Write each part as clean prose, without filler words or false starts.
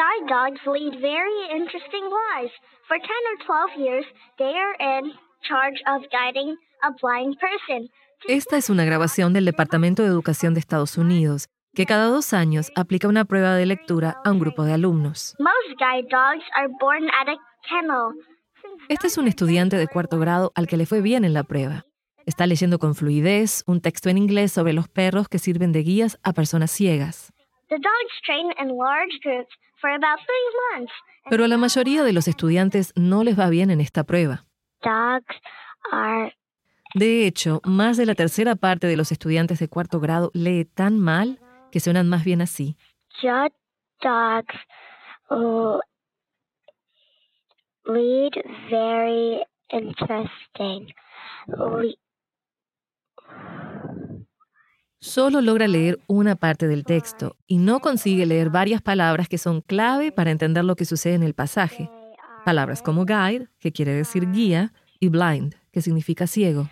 Guide dogs lead very interesting lives. For 10 or 12 years, they are in charge of guiding a blind person. Esta es una grabación del Departamento de Educación de Estados Unidos, que cada 2 años aplica una prueba de lectura a un grupo de alumnos. Most guide dogs are born at a kennel. Este es un estudiante de 4º grado al que le fue bien en la prueba. Está leyendo con fluidez un texto en inglés sobre los perros que sirven de guías a personas ciegas. The dogs train in large groups for about 3 months. Pero a la mayoría de los estudiantes no les va bien en esta prueba. Dogs are... De hecho, más de la tercera parte de los estudiantes de 4º grado lee tan mal que suenan más bien así. Just dogs lead very interesting. Solo logra leer una parte del texto y no consigue leer varias palabras que son clave para entender lo que sucede en el pasaje. Palabras como guide, que quiere decir guía, y blind, que significa ciego.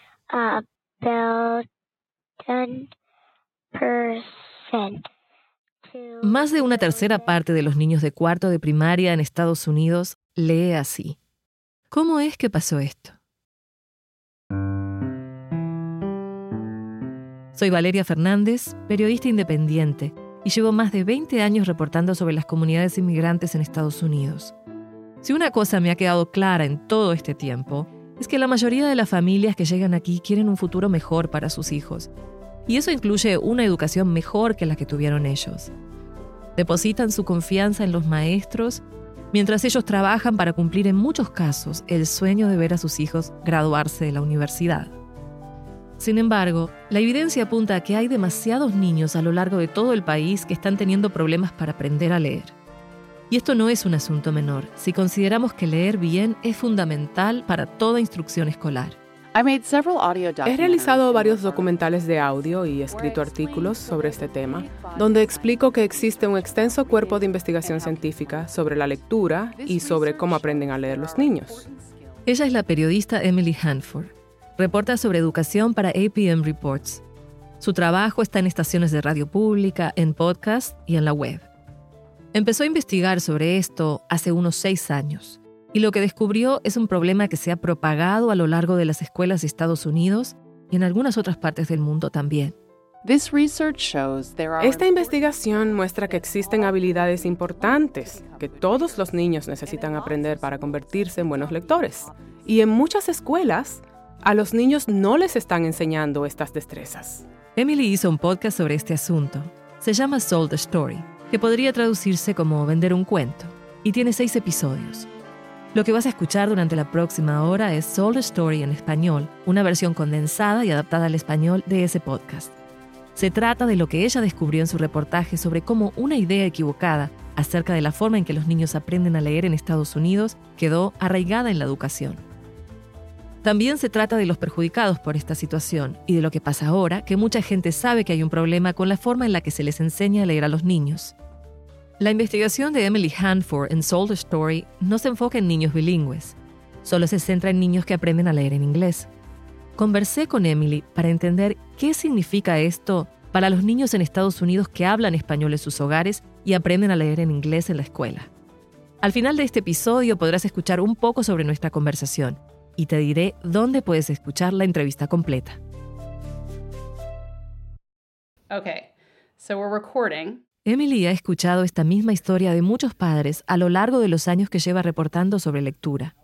Más de una tercera parte de los niños de 4º de primaria en Estados Unidos lee así. ¿Cómo es que pasó esto? Soy Valeria Fernández, periodista independiente, y llevo más de 20 años reportando sobre las comunidades inmigrantes en Estados Unidos. Si una cosa me ha quedado clara en todo este tiempo, es que la mayoría de las familias que llegan aquí quieren un futuro mejor para sus hijos. Y eso incluye una educación mejor que la que tuvieron ellos. Depositan su confianza en los maestros, mientras ellos trabajan para cumplir en muchos casos el sueño de ver a sus hijos graduarse de la universidad. Sin embargo, la evidencia apunta a que hay demasiados niños a lo largo de todo el país que están teniendo problemas para aprender a leer. Y esto no es un asunto menor, si consideramos que leer bien es fundamental para toda instrucción escolar. He realizado varios documentales de audio y escrito artículos sobre este tema, donde explico que existe un extenso cuerpo de investigación científica sobre la lectura y sobre cómo aprenden a leer los niños. Ella es la periodista Emily Hanford. Reporta sobre educación para APM Reports. Su trabajo está en estaciones de radio pública, en podcast y en la web. Empezó a investigar sobre esto hace unos 6 años. Y lo que descubrió es un problema que se ha propagado a lo largo de las escuelas de Estados Unidos y en algunas otras partes del mundo también. Esta investigación muestra que existen habilidades importantes que todos los niños necesitan aprender para convertirse en buenos lectores. Y en muchas escuelas, a los niños no les están enseñando estas destrezas. Emily hizo un podcast sobre este asunto. Se llama Sold the Story, que podría traducirse como vender un cuento, y tiene 6 episodios. Lo que vas a escuchar durante la próxima hora es Sold the Story en español, una versión condensada y adaptada al español de ese podcast. Se trata de lo que ella descubrió en su reportaje sobre cómo una idea equivocada acerca de la forma en que los niños aprenden a leer en Estados Unidos quedó arraigada en la educación. También se trata de los perjudicados por esta situación y de lo que pasa ahora, que mucha gente sabe que hay un problema con la forma en la que se les enseña a leer a los niños. La investigación de Emily Hanford en Sold the Story no se enfoca en niños bilingües, solo se centra en niños que aprenden a leer en inglés. Conversé con Emily para entender qué significa esto para los niños en Estados Unidos que hablan español en sus hogares y aprenden a leer en inglés en la escuela. Al final de este episodio podrás escuchar un poco sobre nuestra conversación y te diré dónde puedes escuchar la entrevista completa. Okay, so we're recording. Emily ha escuchado esta misma historia de muchos padres a lo largo de los años que lleva reportando sobre lectura.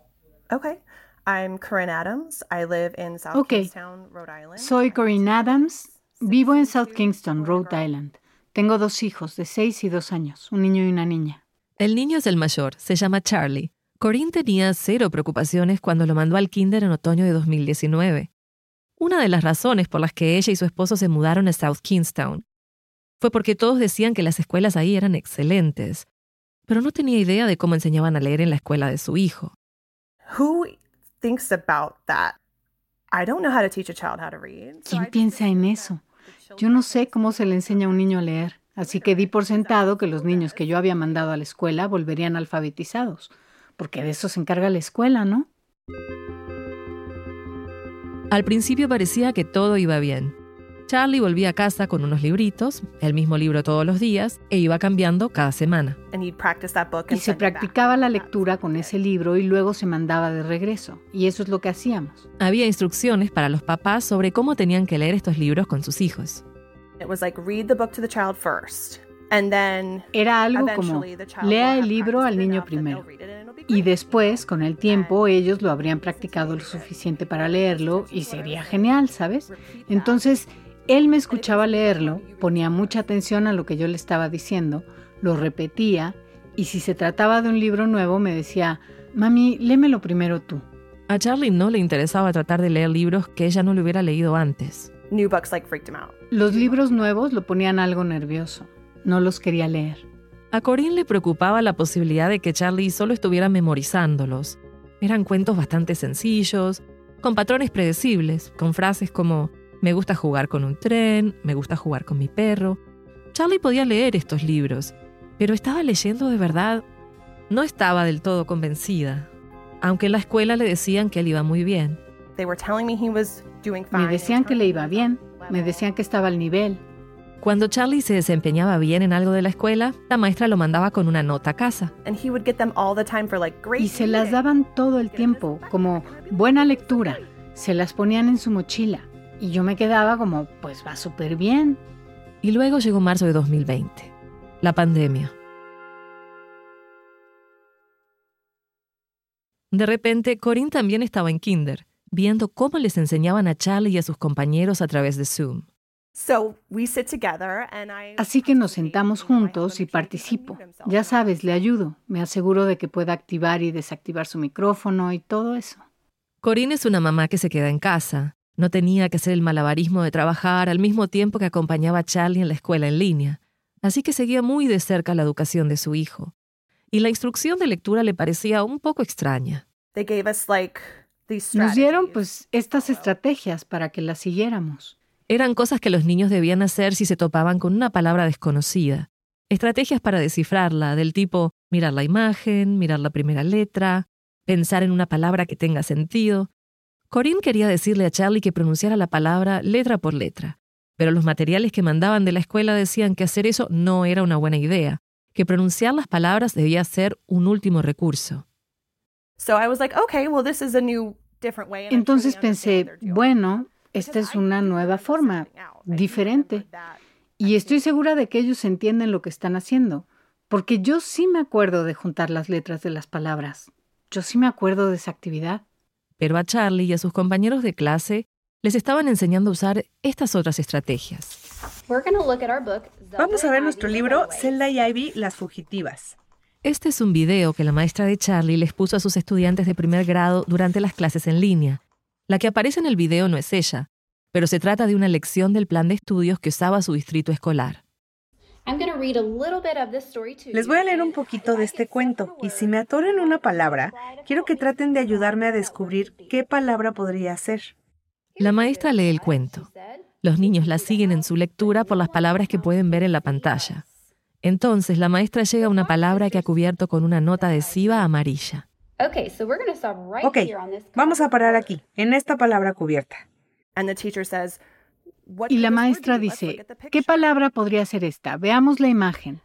Soy Corinne Adams, vivo en South Kingston, Rhode Island. Tengo 2 hijos de 6 y 2 años, un niño y una niña. El niño es el mayor, se llama Charlie. Corinne tenía 0 preocupaciones cuando lo mandó al kinder en otoño de 2019. Una de las razones por las que ella y su esposo se mudaron a South Kingstown fue porque todos decían que las escuelas ahí eran excelentes, pero no tenía idea de cómo enseñaban a leer en la escuela de su hijo. ¿Quién piensa en eso? Yo no sé cómo se le enseña a un niño a leer, así que di por sentado que los niños que yo había mandado a la escuela volverían alfabetizados, porque de eso se encarga la escuela, ¿no? Al principio parecía que todo iba bien. Charlie volvía a casa con unos libritos, el mismo libro todos los días, e iba cambiando cada semana. Y se practicaba la lectura con ese libro y luego se mandaba de regreso. Y eso es lo que hacíamos. Había instrucciones para los papás sobre cómo tenían que leer estos libros con sus hijos. Era algo como, lea el libro al niño primero. Y después, con el tiempo, ellos lo habrían practicado lo suficiente para leerlo y sería genial, ¿sabes? Entonces, él me escuchaba leerlo, ponía mucha atención a lo que yo le estaba diciendo, lo repetía, y si se trataba de un libro nuevo me decía, mami, léemelo primero tú. A Charlie no le interesaba tratar de leer libros que ella no le hubiera leído antes. Los libros nuevos lo ponían algo nervioso. No los quería leer. A Corinne le preocupaba la posibilidad de que Charlie solo estuviera memorizándolos. Eran cuentos bastante sencillos, con patrones predecibles, con frases como me gusta jugar con un tren, me gusta jugar con mi perro. Charlie podía leer estos libros, pero ¿estaba leyendo de verdad? No estaba del todo convencida, aunque en la escuela le decían que él iba muy bien. Me decían que le iba bien, me decían que estaba al nivel. Cuando Charlie se desempeñaba bien en algo de la escuela, la maestra lo mandaba con una nota a casa. Y se las daban todo el tiempo, como buena lectura. Se las ponían en su mochila. Y yo me quedaba como, pues va súper bien. Y luego llegó marzo de 2020, la pandemia. De repente, Corinne también estaba en kinder, viendo cómo les enseñaban a Charlie y a sus compañeros a través de Zoom. Así que nos sentamos juntos y participo. Ya sabes, le ayudo. Me aseguro de que pueda activar y desactivar su micrófono y todo eso. Corinne es una mamá que se queda en casa. No tenía que hacer el malabarismo de trabajar al mismo tiempo que acompañaba a Charlie en la escuela en línea. Así que seguía muy de cerca la educación de su hijo. Y la instrucción de lectura le parecía un poco extraña. Nos dieron, estas estrategias para que las siguiéramos. Eran cosas que los niños debían hacer si se topaban con una palabra desconocida. Estrategias para descifrarla, del tipo mirar la imagen, mirar la primera letra, pensar en una palabra que tenga sentido. Corinne quería decirle a Charlie que pronunciara la palabra letra por letra, pero los materiales que mandaban de la escuela decían que hacer eso no era una buena idea, que pronunciar las palabras debía ser un último recurso. Entonces pensé, bueno, esta es una nueva forma, diferente. Y estoy segura de que ellos entienden lo que están haciendo, porque yo sí me acuerdo de juntar las letras de las palabras. Yo sí me acuerdo de esa actividad. Pero a Charlie y a sus compañeros de clase les estaban enseñando a usar estas otras estrategias. Vamos a ver nuestro libro Zelda y Ivy, las fugitivas. Este es un video que la maestra de Charlie les puso a sus estudiantes de primer grado durante las clases en línea. La que aparece en el video no es ella, pero se trata de una lección del plan de estudios que usaba su distrito escolar. Les voy a leer un poquito de este cuento, y si me atoro en una palabra, quiero que traten de ayudarme a descubrir qué palabra podría ser. La maestra lee el cuento. Los niños la siguen en su lectura por las palabras que pueden ver en la pantalla. Entonces, la maestra llega a una palabra que ha cubierto con una nota adhesiva amarilla. Ok, vamos a parar aquí, en esta palabra cubierta. Y la maestra dice, ¿qué palabra podría ser esta? Veamos la imagen.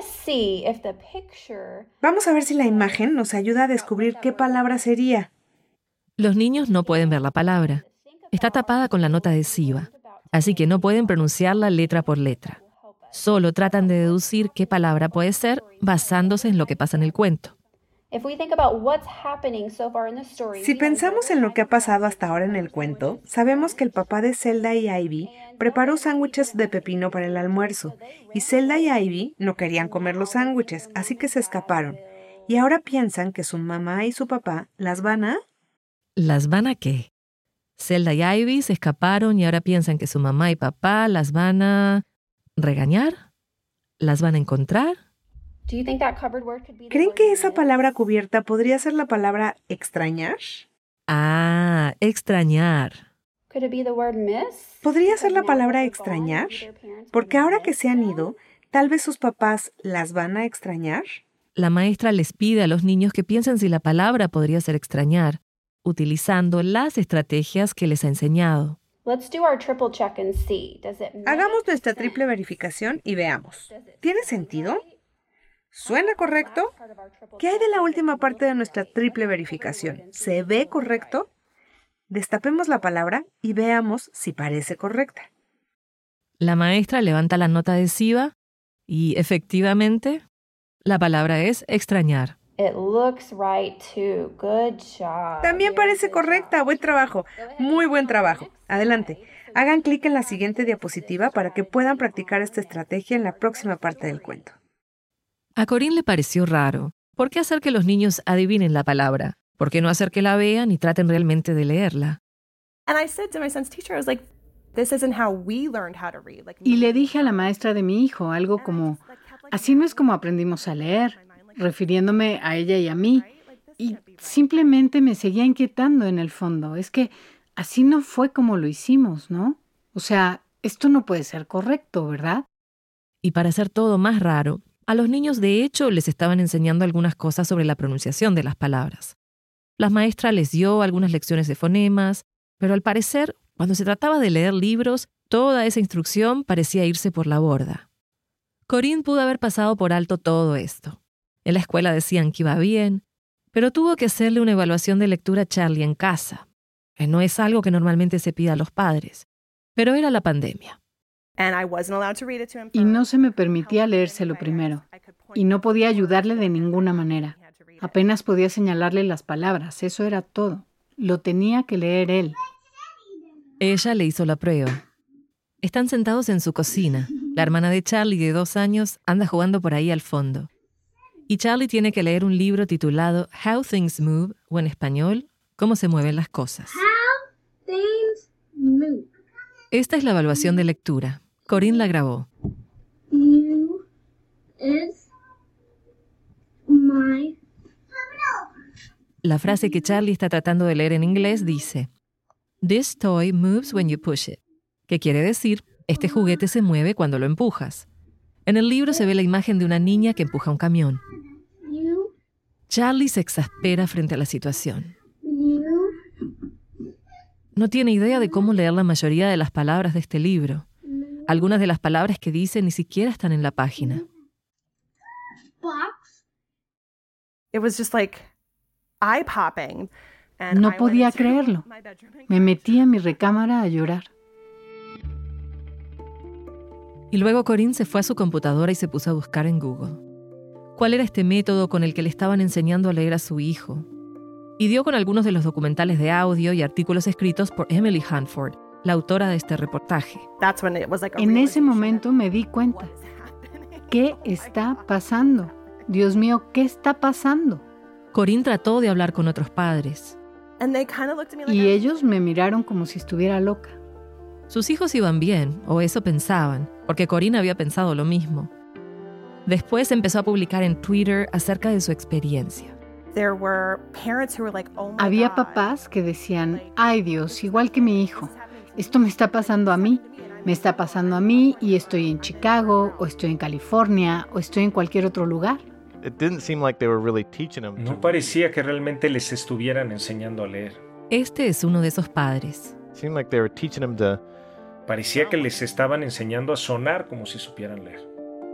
Vamos a ver si la imagen nos ayuda a descubrir qué palabra sería. Los niños no pueden ver la palabra. Está tapada con la nota adhesiva, así que no pueden pronunciarla letra por letra. Solo tratan de deducir qué palabra puede ser basándose en lo que pasa en el cuento. Si pensamos en lo que ha pasado hasta ahora en el cuento, sabemos que el papá de Zelda y Ivy preparó sándwiches de pepino para el almuerzo, y Zelda y Ivy no querían comer los sándwiches, así que se escaparon. Y ahora piensan que su mamá y su papá ¿Las van a qué? Zelda y Ivy se escaparon y ahora piensan que su mamá y papá las van a regañar, las van a encontrar. ¿Creen que esa palabra cubierta podría ser la palabra extrañar? Ah, extrañar. ¿Podría ser la palabra extrañar? Porque ahora que se han ido, tal vez sus papás las van a extrañar. La maestra les pide a los niños que piensen si la palabra podría ser extrañar, utilizando las estrategias que les ha enseñado. Hagamos nuestra triple verificación y veamos. ¿Tiene sentido? ¿Suena correcto? ¿Qué hay de la última parte de nuestra triple verificación? ¿Se ve correcto? Destapemos la palabra y veamos si parece correcta. La maestra levanta la nota adhesiva y, efectivamente, la palabra es extrañar. También parece correcta. Buen trabajo. Muy buen trabajo. Adelante. Hagan clic en la siguiente diapositiva para que puedan practicar esta estrategia en la próxima parte del cuento. A Corinne le pareció raro. ¿Por qué hacer que los niños adivinen la palabra? ¿Por qué no hacer que la vean y traten realmente de leerla? Y le dije a la maestra de mi hijo algo como, así no es como aprendimos a leer, refiriéndome a ella y a mí. Y simplemente me seguía inquietando en el fondo. Es que así no fue como lo hicimos, ¿no? O sea, esto no puede ser correcto, ¿verdad? Y para hacer todo más raro, a los niños de hecho les estaban enseñando algunas cosas sobre la pronunciación de las palabras. La maestra les dio algunas lecciones de fonemas, pero al parecer, cuando se trataba de leer libros, toda esa instrucción parecía irse por la borda. Corinne pudo haber pasado por alto todo esto. En la escuela decían que iba bien, pero tuvo que hacerle una evaluación de lectura a Charlie en casa. No es algo que normalmente se pida a los padres, pero era la pandemia. Y no se me permitía leérselo primero, y no podía ayudarle de ninguna manera. Apenas podía señalarle las palabras, eso era todo. Lo tenía que leer él. Ella le hizo la prueba. Están sentados en su cocina. La hermana de Charlie, de 2 años, anda jugando por ahí al fondo. Y Charlie tiene que leer un libro titulado How Things Move, o en español, Cómo se mueven las cosas. How things move. Esta es la evaluación de lectura. Corinne la grabó. You is my... La frase que Charlie está tratando de leer en inglés dice, This toy moves when you push it, que quiere decir, este juguete se mueve cuando lo empujas. En el libro se ve la imagen de una niña que empuja un camión. Charlie se exaspera frente a la situación. No tiene idea de cómo leer la mayoría de las palabras de este libro. Algunas de las palabras que dice ni siquiera están en la página. No podía creerlo. Me metí a mi recámara a llorar. Y luego Corinne se fue a su computadora y se puso a buscar en Google. ¿Cuál era este método con el que le estaban enseñando a leer a su hijo? Y dio con algunos de los documentales de audio y artículos escritos por Emily Hanford, la autora de este reportaje. En ese momento me di cuenta. ¿Qué está pasando? Dios mío, ¿qué está pasando? Corinne trató de hablar con otros padres. Y ellos me miraron como si estuviera loca. Sus hijos iban bien, o eso pensaban, porque Corinne había pensado lo mismo. Después empezó a publicar en Twitter acerca de su experiencia. Había papás que decían, ay Dios, igual que mi hijo, esto me está pasando a mí. Me está pasando a mí y estoy en Chicago, o estoy en California, o estoy en cualquier otro lugar. No parecía que realmente les estuvieran enseñando a leer. Este es uno de esos padres. Parecía que les estaban enseñando a sonar como si supieran leer.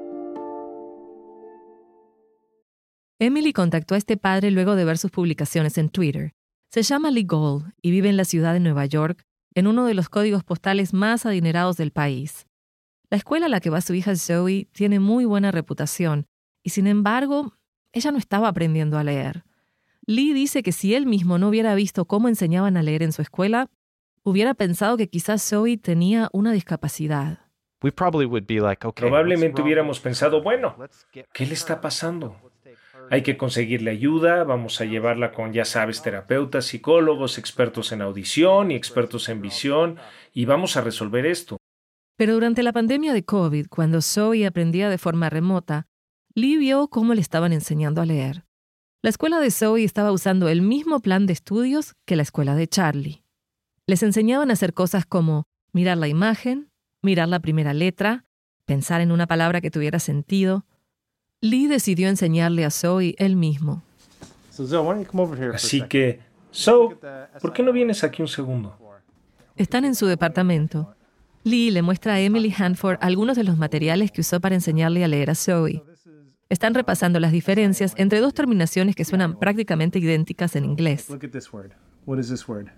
Emily contactó a este padre luego de ver sus publicaciones en Twitter. Se llama Lee Gold y vive en la ciudad de Nueva York, en uno de los códigos postales más adinerados del país. La escuela a la que va su hija Zoe tiene muy buena reputación, y sin embargo, ella no estaba aprendiendo a leer. Lee dice que si él mismo no hubiera visto cómo enseñaban a leer en su escuela, hubiera pensado que quizás Zoe tenía una discapacidad. Probablemente hubiéramos pensado, bueno, ¿qué le está pasando? Hay que conseguirle ayuda, vamos a llevarla con, ya sabes, terapeutas, psicólogos, expertos en audición y expertos en visión, y vamos a resolver esto. Pero durante la pandemia de COVID, cuando Zoe aprendía de forma remota, Lee vio cómo le estaban enseñando a leer. La escuela de Zoe estaba usando el mismo plan de estudios que la escuela de Charlie. Les enseñaban a hacer cosas como mirar la imagen, mirar la primera letra, pensar en una palabra que tuviera sentido. Lee decidió enseñarle a Zoe él mismo. Así que, Zoe, ¿por qué no vienes aquí un segundo? Están en su departamento. Lee le muestra a Emily Hanford algunos de los materiales que usó para enseñarle a leer a Zoe. Están repasando las diferencias entre dos terminaciones que suenan prácticamente idénticas en inglés. Look at this word. What is this word?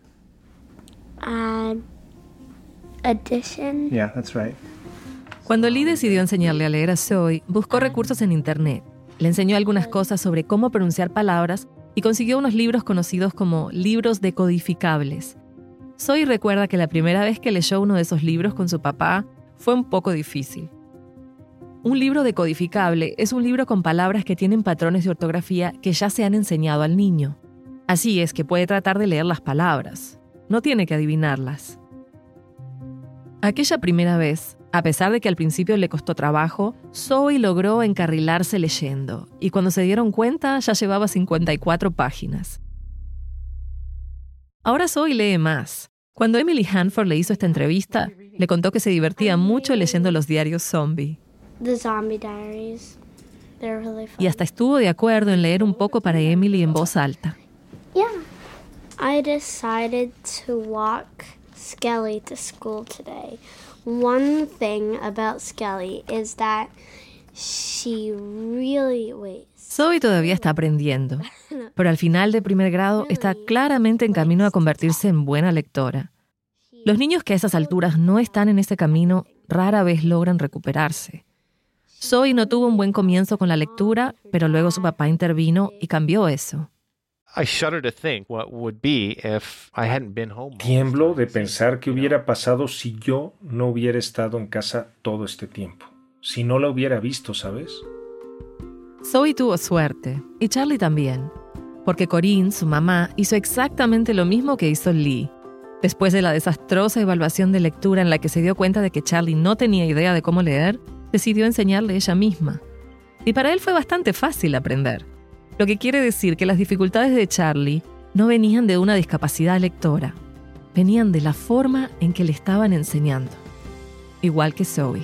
Addition. Yeah, that's right. Cuando Lee decidió enseñarle a leer a Zoe, buscó recursos en Internet. Le enseñó algunas cosas sobre cómo pronunciar palabras y consiguió unos libros conocidos como libros decodificables. Zoe recuerda que la primera vez que leyó uno de esos libros con su papá fue un poco difícil. Un libro decodificable es un libro con palabras que tienen patrones de ortografía que ya se han enseñado al niño. Así es que puede tratar de leer las palabras. No tiene que adivinarlas. Aquella primera vez, a pesar de que al principio le costó trabajo, Zoe logró encarrilarse leyendo, y cuando se dieron cuenta ya llevaba 54 páginas. Ahora Zoe lee más. Cuando Emily Hanford le hizo esta entrevista, le contó que se divertía mucho leyendo los diarios zombie. The Zombie Diaries. They're really fun. Y hasta estuvo de acuerdo en leer un poco para Emily en voz alta. Yeah. I decided to walk Skelly to school today. One thing about Skelly is that she really Zoe todavía está aprendiendo, pero al final de primer grado está claramente en camino a convertirse en buena lectora. Los niños que a esas alturas no están en ese camino rara vez logran recuperarse. Zoe no tuvo un buen comienzo con la lectura, pero luego su papá intervino y cambió eso. Tiemblo de pensar qué hubiera pasado si yo no hubiera estado en casa todo este tiempo. Si no la hubiera visto, ¿sabes? Zoe tuvo suerte, y Charlie también, porque Corinne, su mamá, hizo exactamente lo mismo que hizo Lee. Después de la desastrosa evaluación de lectura en la que se dio cuenta de que Charlie no tenía idea de cómo leer, decidió enseñarle ella misma. Y para él fue bastante fácil aprender. Lo que quiere decir que las dificultades de Charlie no venían de una discapacidad lectora, venían de la forma en que le estaban enseñando. Igual que Zoe.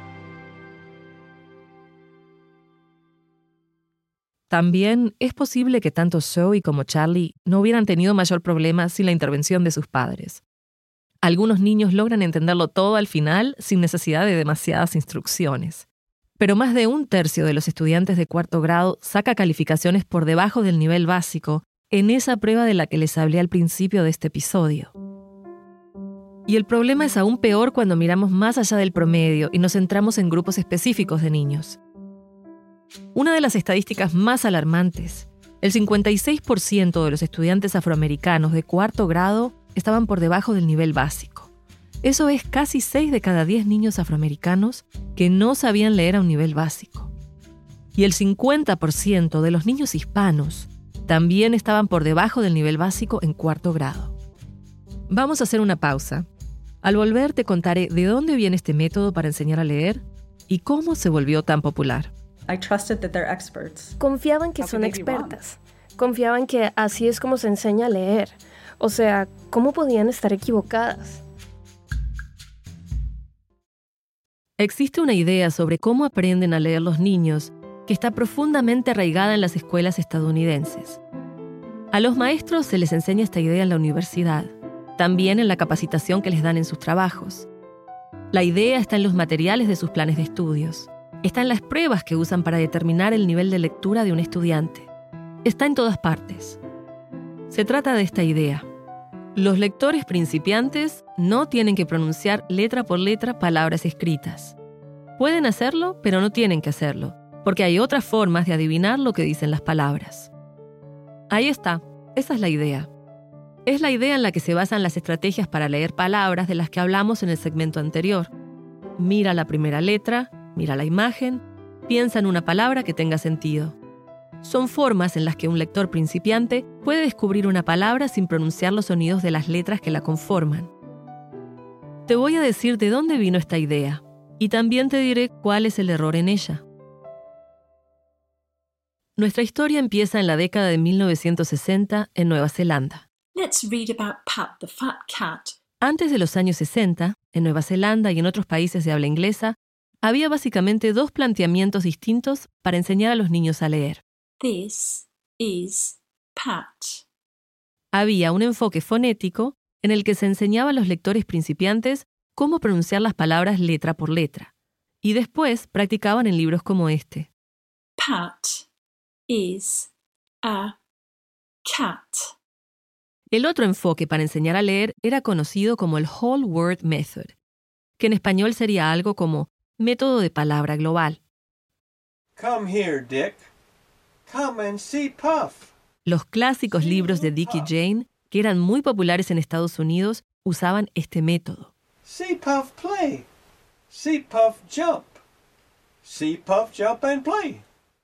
También es posible que tanto Zoe como Charlie no hubieran tenido mayor problema sin la intervención de sus padres. Algunos niños logran entenderlo todo al final sin necesidad de demasiadas instrucciones. Pero más de 1/3 de los estudiantes de 4º grado saca calificaciones por debajo del nivel básico en esa prueba de la que les hablé al principio de este episodio. Y el problema es aún peor cuando miramos más allá del promedio y nos centramos en grupos específicos de niños. Una de las estadísticas más alarmantes, el 56% de los estudiantes afroamericanos de 4º grado estaban por debajo del nivel básico. Eso es casi 6 de cada 10 niños afroamericanos que no sabían leer a un nivel básico. Y el 50% de los niños hispanos también estaban por debajo del nivel básico en 4º grado. Vamos a hacer una pausa. Al volver te contaré de dónde viene este método para enseñar a leer y cómo se volvió tan popular. Confiaban que son expertas. Confiaban que así es como se enseña a leer. O sea, ¿cómo podían estar equivocadas? Existe una idea sobre cómo aprenden a leer los niños que está profundamente arraigada en las escuelas estadounidenses. A los maestros se les enseña esta idea en la universidad, también en la capacitación que les dan en sus trabajos. La idea está en los materiales de sus planes de estudios. Está en las pruebas que usan para determinar el nivel de lectura de un estudiante. Está en todas partes. Se trata de esta idea. Los lectores principiantes no tienen que pronunciar letra por letra palabras escritas. Pueden hacerlo, pero no tienen que hacerlo, porque hay otras formas de adivinar lo que dicen las palabras. Ahí está, esa es la idea. Es la idea en la que se basan las estrategias para leer palabras de las que hablamos en el segmento anterior. Mira la primera letra, mira la imagen, piensa en una palabra que tenga sentido. Son formas en las que un lector principiante puede descubrir una palabra sin pronunciar los sonidos de las letras que la conforman. Te voy a decir de dónde vino esta idea y también te diré cuál es el error en ella. Nuestra historia empieza en la década de 1960 en Nueva Zelanda. Let's read about Pat the Fat Cat. Antes de los años 60, en Nueva Zelanda y en otros países de habla inglesa, había básicamente 2 planteamientos distintos para enseñar a los niños a leer. This is Pat. Había un enfoque fonético en el que se enseñaba a los lectores principiantes cómo pronunciar las palabras letra por letra. Y después practicaban en libros como este. Pat is a cat. El otro enfoque para enseñar a leer era conocido como el Whole Word Method, que en español sería algo como método de palabra global. Come here, Dick. Come and see Puff. Los clásicos libros de Dick y Jane, que eran muy populares en Estados Unidos, usaban este método. See Puff play. See Puff jump. See Puff jump and play.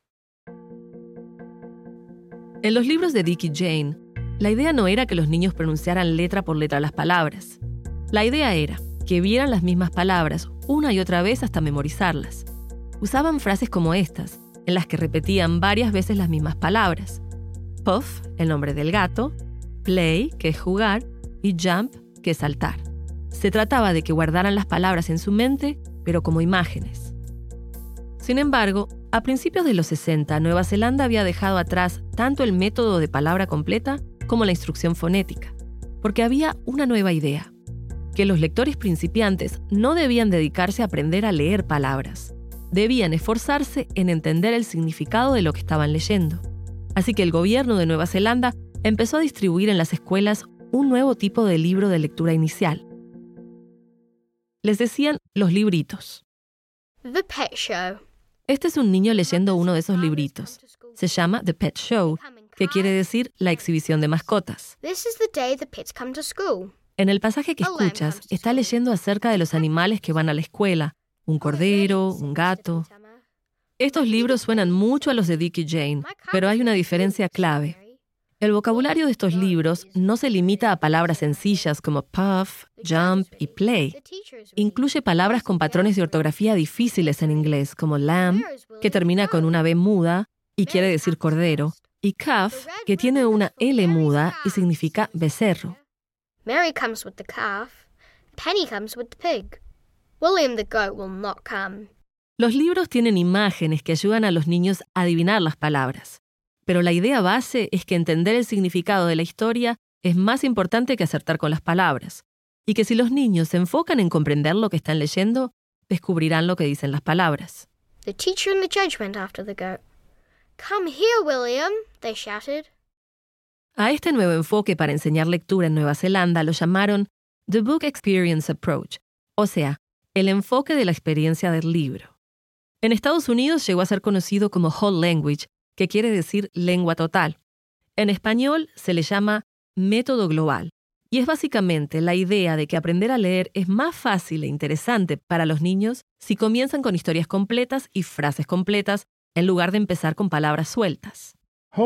En los libros de Dick y Jane, la idea no era que los niños pronunciaran letra por letra las palabras. La idea era que vieran las mismas palabras una y otra vez hasta memorizarlas. Usaban frases como estas, en las que repetían varias veces las mismas palabras. Puff, el nombre del gato, play, que es jugar, y jump, que es saltar. Se trataba de que guardaran las palabras en su mente, pero como imágenes. Sin embargo, a principios de los 60, Nueva Zelanda había dejado atrás tanto el método de palabra completa como la instrucción fonética, porque había una nueva idea, que los lectores principiantes no debían dedicarse a aprender a leer palabras, debían esforzarse en entender el significado de lo que estaban leyendo. Así que el gobierno de Nueva Zelanda empezó a distribuir en las escuelas un nuevo tipo de libro de lectura inicial. Les decían los libritos. The Pet Show. Este es un niño leyendo uno de esos libritos. Se llama The Pet Show, que quiere decir la exhibición de mascotas. This is the day the pets come to school. En el pasaje que escuchas, está leyendo acerca de los animales que van a la escuela, un cordero, un gato. Estos libros suenan mucho a los de Dick y Jane, pero hay una diferencia clave. El vocabulario de estos libros no se limita a palabras sencillas como puff, jump y play. Incluye palabras con patrones de ortografía difíciles en inglés, como lamb, que termina con una B muda y quiere decir cordero, y calf, que tiene una L muda y significa becerro. Mary comes with the calf. Penny comes with the pig. William the goat will not come. Los libros tienen imágenes que ayudan a los niños a adivinar las palabras. Pero la idea base es que entender el significado de la historia es más importante que acertar con las palabras, y que si los niños se enfocan en comprender lo que están leyendo, descubrirán lo que dicen las palabras. The teacher and the judge went after the goat. Come here, William, they shouted. A este nuevo enfoque para enseñar lectura en Nueva Zelanda lo llamaron The Book Experience Approach, o sea, el enfoque de la experiencia del libro. En Estados Unidos llegó a ser conocido como Whole Language, que quiere decir lengua total. En español se le llama método global, y es básicamente la idea de que aprender a leer es más fácil e interesante para los niños si comienzan con historias completas y frases completas en lugar de empezar con palabras sueltas.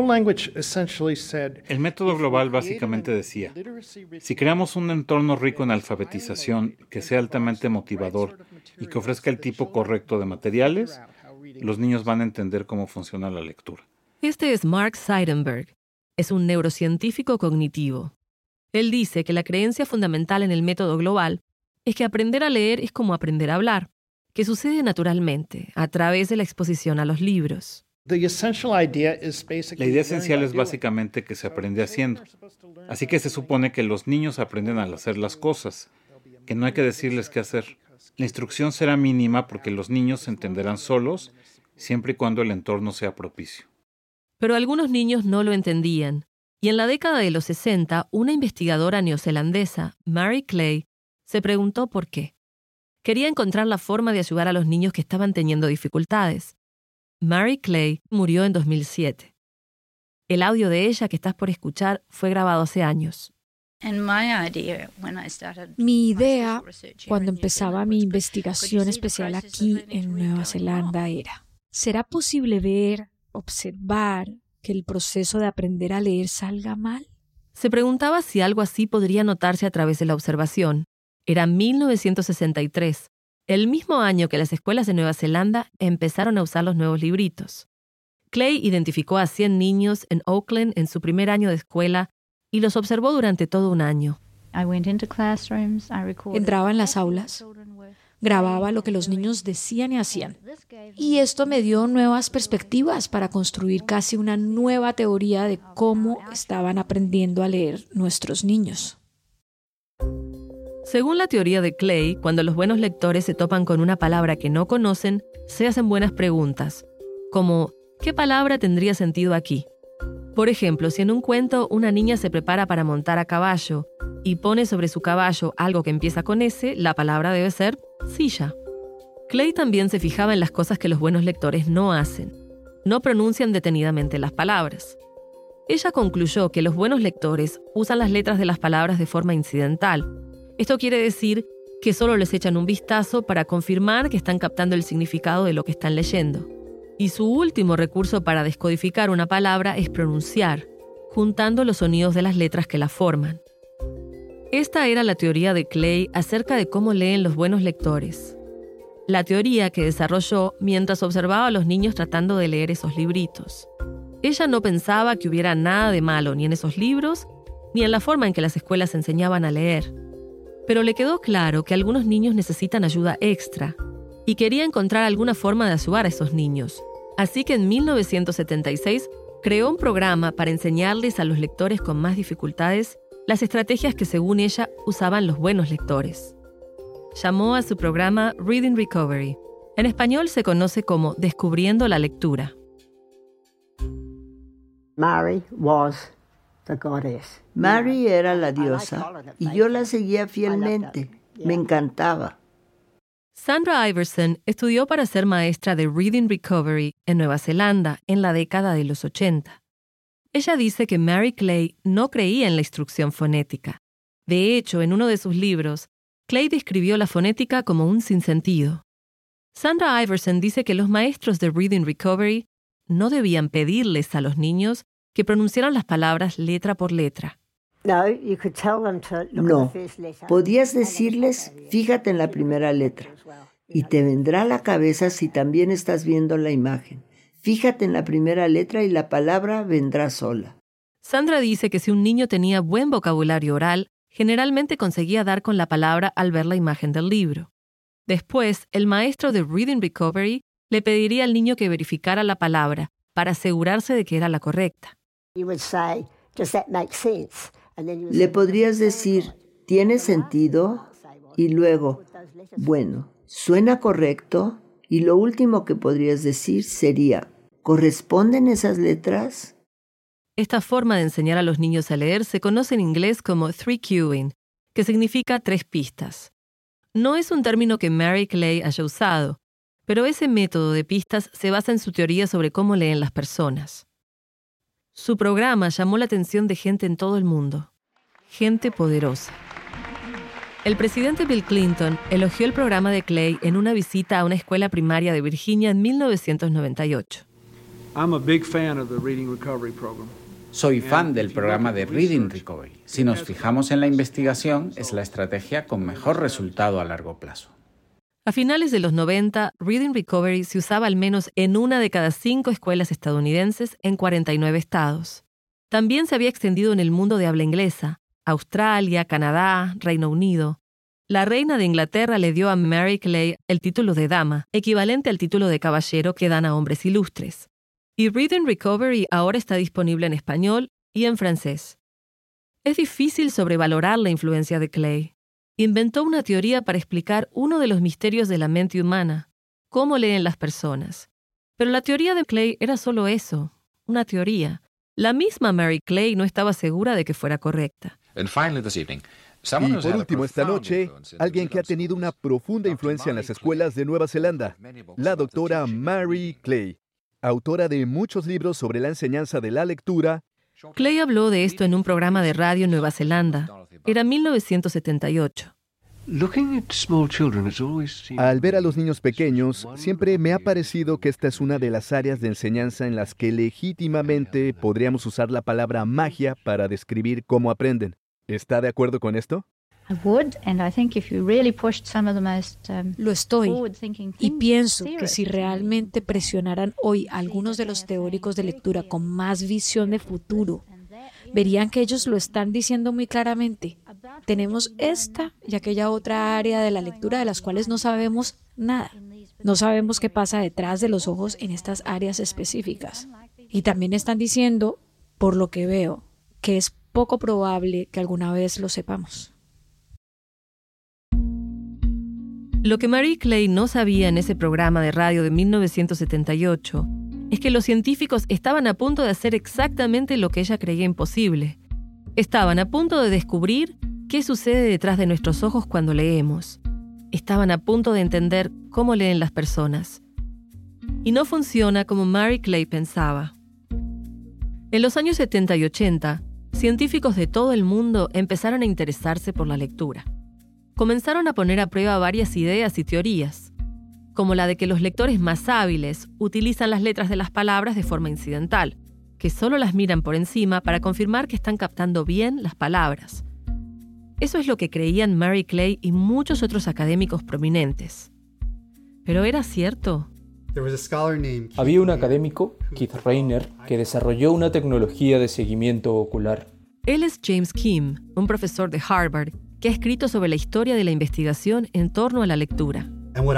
El método global básicamente decía, si creamos un entorno rico en alfabetización que sea altamente motivador y que ofrezca el tipo correcto de materiales, los niños van a entender cómo funciona la lectura. Este es Mark Seidenberg. Es un neurocientífico cognitivo. Él dice que la creencia fundamental en el método global es que aprender a leer es como aprender a hablar, que sucede naturalmente, a través de la exposición a los libros. La idea esencial es básicamente que se aprende haciendo. Así que se supone que los niños aprenden al hacer las cosas, que no hay que decirles qué hacer. La instrucción será mínima porque los niños se entenderán solos, siempre y cuando el entorno sea propicio. Pero algunos niños no lo entendían, y en la década de los 60, una investigadora neozelandesa, Mary Clay, se preguntó por qué. Quería encontrar la forma de ayudar a los niños que estaban teniendo dificultades. Mary Clay murió en 2007. El audio de ella que estás por escuchar fue grabado hace años. Mi idea, cuando empezaba mi investigación especial aquí en Nueva Zelanda, era: ¿será posible ver, observar, que el proceso de aprender a leer salga mal? Se preguntaba si algo así podría notarse a través de la observación. Era 1963, el mismo año que las escuelas de Nueva Zelanda empezaron a usar los nuevos libritos. Clay identificó a 100 niños en Auckland en su primer año de escuela y los observó durante todo un año. Entraba en las aulas, grababa lo que los niños decían y hacían. Y esto me dio nuevas perspectivas para construir casi una nueva teoría de cómo estaban aprendiendo a leer nuestros niños. Según la teoría de Clay, cuando los buenos lectores se topan con una palabra que no conocen, se hacen buenas preguntas, como ¿qué palabra tendría sentido aquí? Por ejemplo, si en un cuento una niña se prepara para montar a caballo y pone sobre su caballo algo que empieza con S, la palabra debe ser silla. Clay también se fijaba en las cosas que los buenos lectores no hacen. No pronuncian detenidamente las palabras. Ella concluyó que los buenos lectores usan las letras de las palabras de forma incidental. Esto quiere decir que solo les echan un vistazo para confirmar que están captando el significado de lo que están leyendo. Y su último recurso para descodificar una palabra es pronunciar, juntando los sonidos de las letras que la forman. Esta era la teoría de Clay acerca de cómo leen los buenos lectores. La teoría que desarrolló mientras observaba a los niños tratando de leer esos libritos. Ella no pensaba que hubiera nada de malo ni en esos libros, ni en la forma en que las escuelas enseñaban a leer. Pero le quedó claro que algunos niños necesitan ayuda extra y quería encontrar alguna forma de ayudar a esos niños. Así que en 1976 creó un programa para enseñarles a los lectores con más dificultades las estrategias que según ella usaban los buenos lectores. Llamó a su programa Reading Recovery. En español se conoce como Descubriendo la Lectura. Mary was the goddess. Mary era la diosa y yo la seguía fielmente. Me encantaba. Sandra Iverson estudió para ser maestra de Reading Recovery en Nueva Zelanda en la década de los 80. Ella dice que Mary Clay no creía en la instrucción fonética. De hecho, en uno de sus libros, Clay describió la fonética como un sinsentido. Sandra Iverson dice que los maestros de Reading Recovery no debían pedirles a los niños que pronunciaran las palabras letra por letra. No, podías decirles, fíjate en la primera letra, y te vendrá a la cabeza si también estás viendo la imagen. Fíjate en la primera letra y la palabra vendrá sola. Sandra dice que si un niño tenía buen vocabulario oral, generalmente conseguía dar con la palabra al ver la imagen del libro. Después, el maestro de Reading Recovery le pediría al niño que verificara la palabra para asegurarse de que era la correcta. Le podrías decir, ¿tiene sentido? Y luego, bueno, ¿suena correcto? Y lo último que podrías decir sería, ¿corresponden esas letras? Esta forma de enseñar a los niños a leer se conoce en inglés como 3-cueing, que significa 3 pistas. No es un término que Mary Clay haya usado, pero ese método de pistas se basa en su teoría sobre cómo leen las personas. Su programa llamó la atención de gente en todo el mundo, gente poderosa. El presidente Bill Clinton elogió el programa de Clay en una visita a una escuela primaria de Virginia en 1998. Soy fan del programa de Reading Recovery. Si nos fijamos en la investigación, es la estrategia con mejor resultado a largo plazo. A finales de los 90, Reading Recovery se usaba al menos en 1 de cada 5 escuelas estadounidenses en 49 estados. También se había extendido en el mundo de habla inglesa, Australia, Canadá, Reino Unido. La reina de Inglaterra le dio a Mary Clay el título de dama, equivalente al título de caballero que dan a hombres ilustres. Y Reading Recovery ahora está disponible en español y en francés. Es difícil sobrevalorar la influencia de Clay. Inventó una teoría para explicar uno de los misterios de la mente humana, cómo leen las personas. Pero la teoría de Clay era solo eso, una teoría. La misma Mary Clay no estaba segura de que fuera correcta. Y por último, esta noche, alguien que ha tenido una profunda influencia en las escuelas de Nueva Zelanda, la doctora Mary Clay, autora de muchos libros sobre la enseñanza de la lectura. Clay habló de esto en un programa de radio en Nueva Zelanda. Era 1978. Al ver a los niños pequeños, siempre me ha parecido que esta es una de las áreas de enseñanza en las que legítimamente podríamos usar la palabra magia para describir cómo aprenden. ¿Está de acuerdo con esto? Lo estoy, y pienso que si realmente presionaran hoy a algunos de los teóricos de lectura con más visión de futuro, verían que ellos lo están diciendo muy claramente. Tenemos esta y aquella otra área de la lectura de las cuales no sabemos nada. No sabemos qué pasa detrás de los ojos en estas áreas específicas. Y también están diciendo, por lo que veo, que es poco probable que alguna vez lo sepamos. Lo que Mary Clay no sabía en ese programa de radio de 1978 es que los científicos estaban a punto de hacer exactamente lo que ella creía imposible. Estaban a punto de descubrir qué sucede detrás de nuestros ojos cuando leemos. Estaban a punto de entender cómo leen las personas. Y no funciona como Mary Clay pensaba. En los años 70 y 80, científicos de todo el mundo empezaron a interesarse por la lectura. Comenzaron a poner a prueba varias ideas y teorías, como la de que los lectores más hábiles utilizan las letras de las palabras de forma incidental, que solo las miran por encima para confirmar que están captando bien las palabras. Eso es lo que creían Mary Clay y muchos otros académicos prominentes. ¿Pero era cierto? Había un académico, Keith Rayner, que desarrolló una tecnología de seguimiento ocular. Él es James Kim, un profesor de Harvard, que ha escrito sobre la historia de la investigación en torno a la lectura.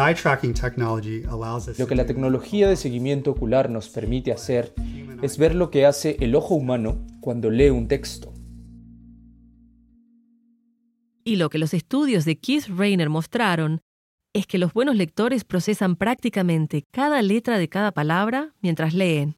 Lo que la tecnología de seguimiento ocular nos permite hacer es ver lo que hace el ojo humano cuando lee un texto. Y lo que los estudios de Keith Rayner mostraron es que los buenos lectores procesan prácticamente cada letra de cada palabra mientras leen.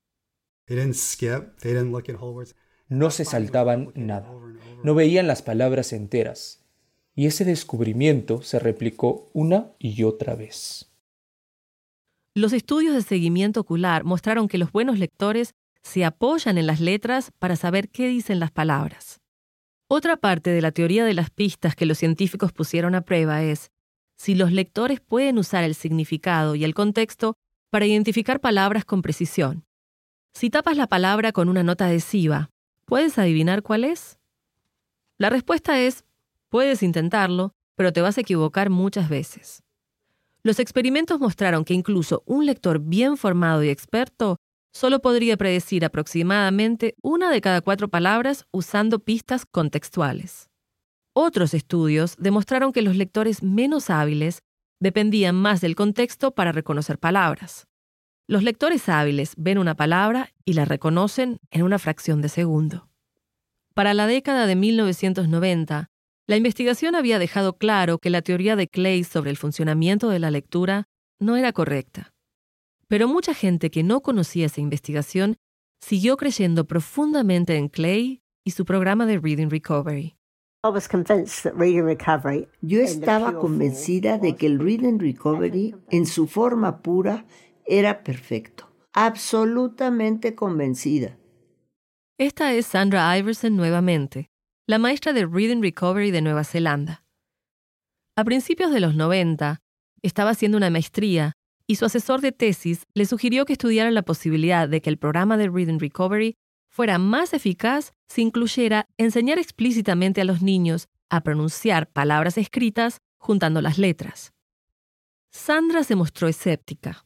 No se saltaban nada, no veían las palabras enteras. Y ese descubrimiento se replicó una y otra vez. Los estudios de seguimiento ocular mostraron que los buenos lectores se apoyan en las letras para saber qué dicen las palabras. Otra parte de la teoría de las pistas que los científicos pusieron a prueba es si los lectores pueden usar el significado y el contexto para identificar palabras con precisión. Si tapas la palabra con una nota adhesiva, ¿puedes adivinar cuál es? La respuesta es: puedes intentarlo, pero te vas a equivocar muchas veces. Los experimentos mostraron que incluso un lector bien formado y experto solo podría predecir aproximadamente 1 de cada 4 palabras usando pistas contextuales. Otros estudios demostraron que los lectores menos hábiles dependían más del contexto para reconocer palabras. Los lectores hábiles ven una palabra y la reconocen en una fracción de segundo. Para la década de 1990, la investigación había dejado claro que la teoría de Clay sobre el funcionamiento de la lectura no era correcta. Pero mucha gente que no conocía esa investigación siguió creyendo profundamente en Clay y su programa de Reading Recovery. Yo estaba convencida de que el Reading Recovery, en su forma pura, era perfecto. Absolutamente convencida. Esta es Sandra Iverson nuevamente, la maestra de Reading Recovery de Nueva Zelanda. A principios de los 90, estaba haciendo una maestría y su asesor de tesis le sugirió que estudiara la posibilidad de que el programa de Reading Recovery fuera más eficaz si incluyera enseñar explícitamente a los niños a pronunciar palabras escritas juntando las letras. Sandra se mostró escéptica.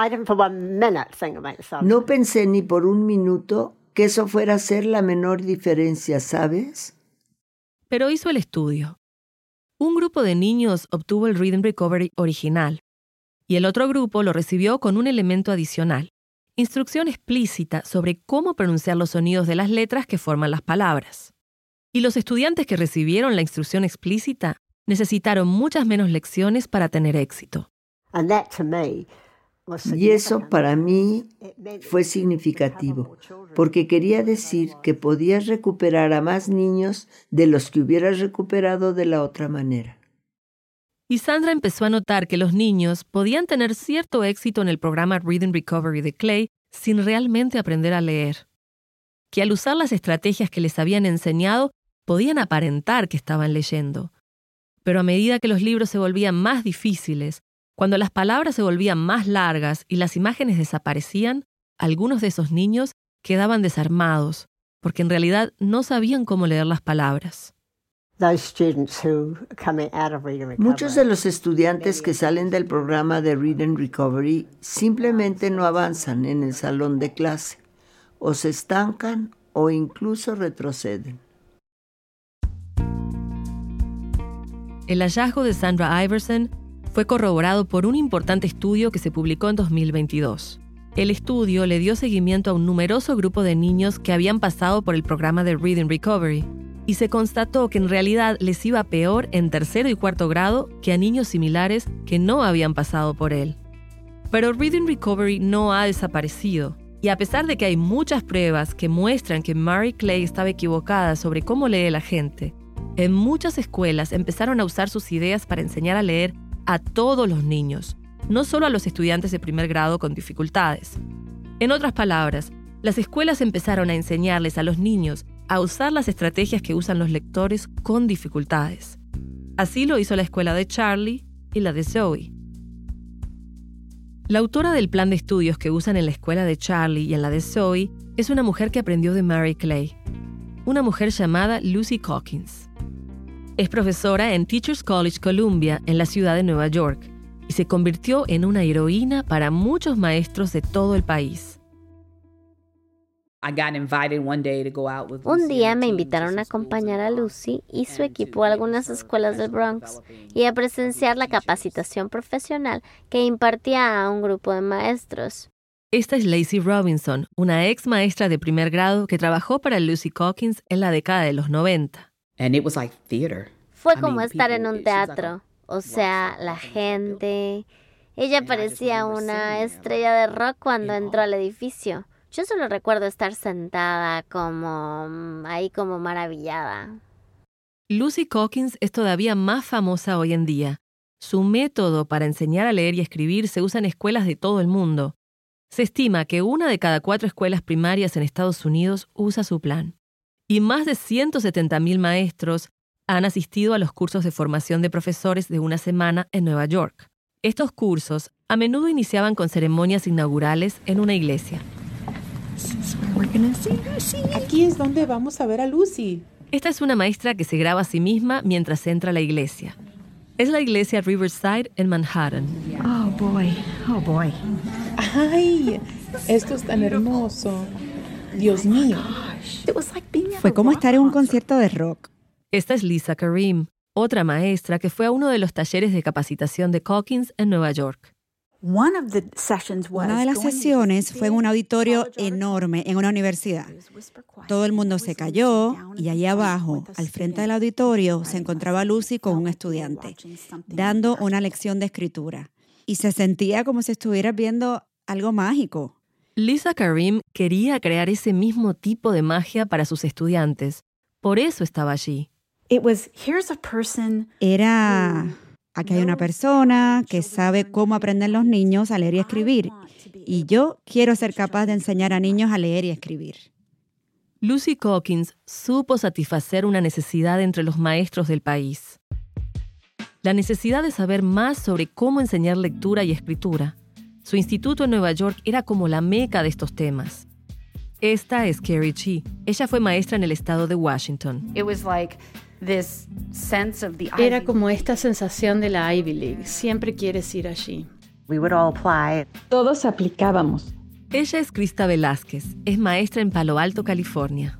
No pensé ni por un minuto que eso fuera a hacer la menor diferencia, ¿sabes? Pero hizo el estudio. Un grupo de niños obtuvo el Reading Recovery original y el otro grupo lo recibió con un elemento adicional, instrucción explícita sobre cómo pronunciar los sonidos de las letras que forman las palabras. Y los estudiantes que recibieron la instrucción explícita necesitaron muchas menos lecciones para tener éxito. Y eso para mí fue significativo, porque quería decir que podías recuperar a más niños de los que hubieras recuperado de la otra manera. Y Sandra empezó a notar que los niños podían tener cierto éxito en el programa Reading Recovery de Clay sin realmente aprender a leer. Que al usar las estrategias que les habían enseñado, podían aparentar que estaban leyendo. Pero a medida que los libros se volvían más difíciles, cuando las palabras se volvían más largas y las imágenes desaparecían, algunos de esos niños quedaban desarmados, porque en realidad no sabían cómo leer las palabras. Muchos de los estudiantes que salen del programa de Reading Recovery simplemente no avanzan en el salón de clase, o se estancan o incluso retroceden. El hallazgo de Sandra Iverson fue corroborado por un importante estudio que se publicó en 2022. El estudio le dio seguimiento a un numeroso grupo de niños que habían pasado por el programa de Reading Recovery y se constató que en realidad les iba peor en tercero y cuarto grado que a niños similares que no habían pasado por él. Pero Reading Recovery no ha desaparecido, y a pesar de que hay muchas pruebas que muestran que Mary Clay estaba equivocada sobre cómo lee la gente, en muchas escuelas empezaron a usar sus ideas para enseñar a leer a todos los niños, no solo a los estudiantes de primer grado con dificultades. En otras palabras, las escuelas empezaron a enseñarles a los niños a usar las estrategias que usan los lectores con dificultades. Así lo hizo la escuela de Charlie y la de Zoe. La autora del plan de estudios que usan en la escuela de Charlie y en la de Zoe es una mujer que aprendió de Mary Clay, una mujer llamada Lucy Calkins. Es profesora en Teachers College Columbia en la ciudad de Nueva York y se convirtió en una heroína para muchos maestros de todo el país. Un día me invitaron a acompañar a Lucy y su equipo a algunas escuelas del Bronx y a presenciar la capacitación profesional que impartía a un grupo de maestros. Esta es Lacey Robinson, una ex maestra de primer grado que trabajó para Lucy Calkins en la década de los 90. Fue como estar en un teatro, o sea, la gente. Ella parecía una estrella de rock cuando entró al edificio. Yo solo recuerdo estar sentada como maravillada. Lucy Calkins es todavía más famosa hoy en día. Su método para enseñar a leer y escribir se usa en escuelas de todo el mundo. Se estima que 1 de cada 4 escuelas primarias en Estados Unidos usa su plan. Y más de 170.000 maestros han asistido a los cursos de formación de profesores de una semana en Nueva York. Estos cursos a menudo iniciaban con ceremonias inaugurales en una iglesia. Aquí es donde vamos a ver a Lucy. Esta es una maestra que se graba a sí misma mientras entra a la iglesia. Es la iglesia Riverside en Manhattan. Oh boy. ¡Ay! Esto es tan hermoso. Dios mío. Fue como estar en un concierto de rock. Esta es Lisa Karim, otra maestra que fue a uno de los talleres de capacitación de Calkins en Nueva York. Una de las sesiones fue en un auditorio enorme en una universidad. Todo el mundo se calló y allí abajo, al frente del auditorio, se encontraba Lucy con un estudiante, dando una lección de escritura. Y se sentía como si estuviera viendo algo mágico. Lisa Karim quería crear ese mismo tipo de magia para sus estudiantes. Por eso estaba allí. Era... Aquí hay una persona que sabe cómo aprenden los niños a leer y escribir. Y yo quiero ser capaz de enseñar a niños a leer y escribir. Lucy Calkins supo satisfacer una necesidad entre los maestros del país. La necesidad de saber más sobre cómo enseñar lectura y escritura. Su instituto en Nueva York era como la meca de estos temas. Esta es Carrie Chi. Ella fue maestra en el estado de Washington. Era como esta sensación de la Ivy League. Siempre quieres ir allí. Todos aplicábamos. Ella es Krista Velázquez. Es maestra en Palo Alto, California.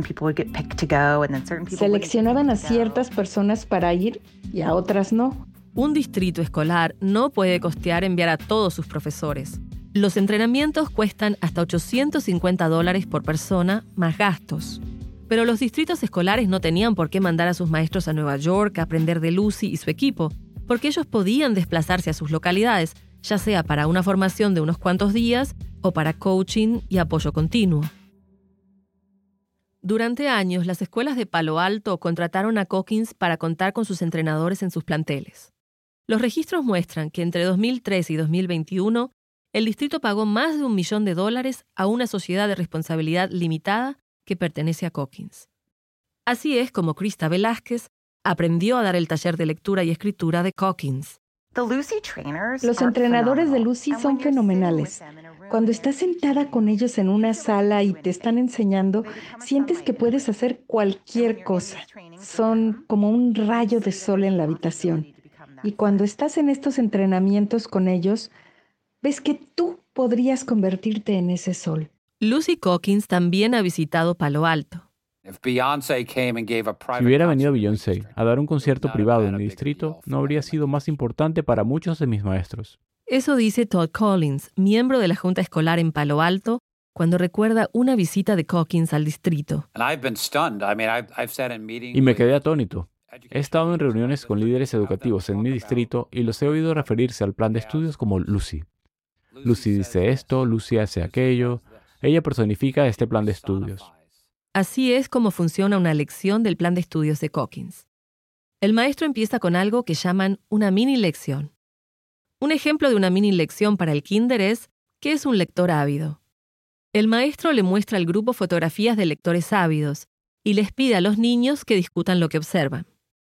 Seleccionaban a ciertas personas para ir y a otras no. Un distrito escolar no puede costear enviar a todos sus profesores. Los entrenamientos cuestan hasta $850 por persona, más gastos. Pero los distritos escolares no tenían por qué mandar a sus maestros a Nueva York a aprender de Lucy y su equipo, porque ellos podían desplazarse a sus localidades, ya sea para una formación de unos cuantos días o para coaching y apoyo continuo. Durante años, las escuelas de Palo Alto contrataron a Calkins para contar con sus entrenadores en sus planteles. Los registros muestran que entre 2013 y 2021, el distrito pagó más de $1 millón a una sociedad de responsabilidad limitada que pertenece a Calkins. Así es como Krista Velázquez aprendió a dar el taller de lectura y escritura de Calkins. Los entrenadores de Lucy son fenomenales. Cuando estás sentada con ellos en una sala y te están enseñando, sientes que puedes hacer cualquier cosa. Son como un rayo de sol en la habitación. Y cuando estás en estos entrenamientos con ellos, ves que tú podrías convertirte en ese sol. Lucy Calkins también ha visitado Palo Alto. Si hubiera venido Beyoncé a dar un concierto privado en mi distrito, no habría sido más importante para muchos de mis maestros. Eso dice Todd Collins, miembro de la Junta Escolar en Palo Alto, cuando recuerda una visita de Calkins al distrito. Y me quedé atónito. He estado en reuniones con líderes educativos en mi distrito y los he oído referirse al plan de estudios como Lucy. Lucy dice esto, Lucy hace aquello. Ella personifica este plan de estudios. Así es como funciona una lección del plan de estudios de Calkins. El maestro empieza con algo que llaman una mini lección. Un ejemplo de una mini lección para el kinder es ¿qué es un lector ávido? El maestro le muestra al grupo fotografías de lectores ávidos y les pide a los niños que discutan lo que observan.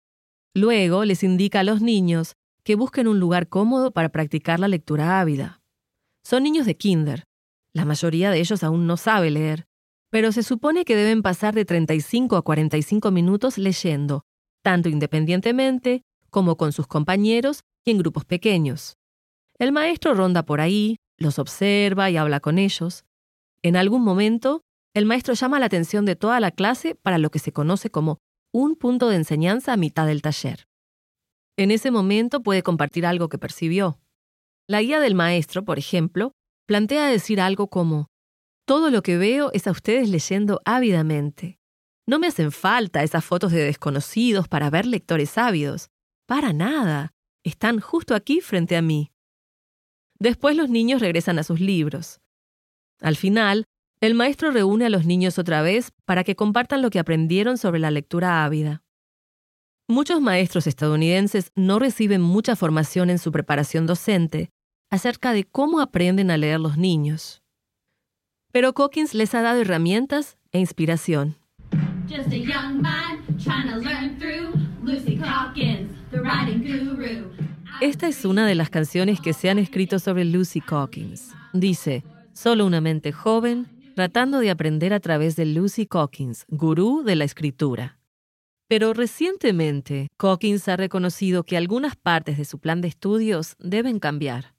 Luego les indica a los niños que busquen un lugar cómodo para practicar la lectura ávida. Son niños de kinder. La mayoría de ellos aún no sabe leer, pero se supone que deben pasar de 35 a 45 minutos leyendo, tanto independientemente como con sus compañeros y en grupos pequeños. El maestro ronda por ahí, los observa y habla con ellos. En algún momento, el maestro llama la atención de toda la clase para lo que se conoce como un punto de enseñanza a mitad del taller. En ese momento puede compartir algo que percibió. La guía del maestro, por ejemplo, plantea decir algo como: todo lo que veo es a ustedes leyendo ávidamente. No me hacen falta esas fotos de desconocidos para ver lectores ávidos. Para nada. Están justo aquí frente a mí. Después los niños regresan a sus libros. Al final, el maestro reúne a los niños otra vez para que compartan lo que aprendieron sobre la lectura ávida. Muchos maestros estadounidenses no reciben mucha formación en su preparación docente acerca de cómo aprenden a leer los niños. Pero Calkins les ha dado herramientas e inspiración. Just a young mind trying to learn through Lucy Calkins, the writing guru. Esta es una de las canciones que se han escrito sobre Lucy Calkins. Dice, solo una mente joven tratando de aprender a través de Lucy Calkins, gurú de la escritura. Pero recientemente, Calkins ha reconocido que algunas partes de su plan de estudios deben cambiar.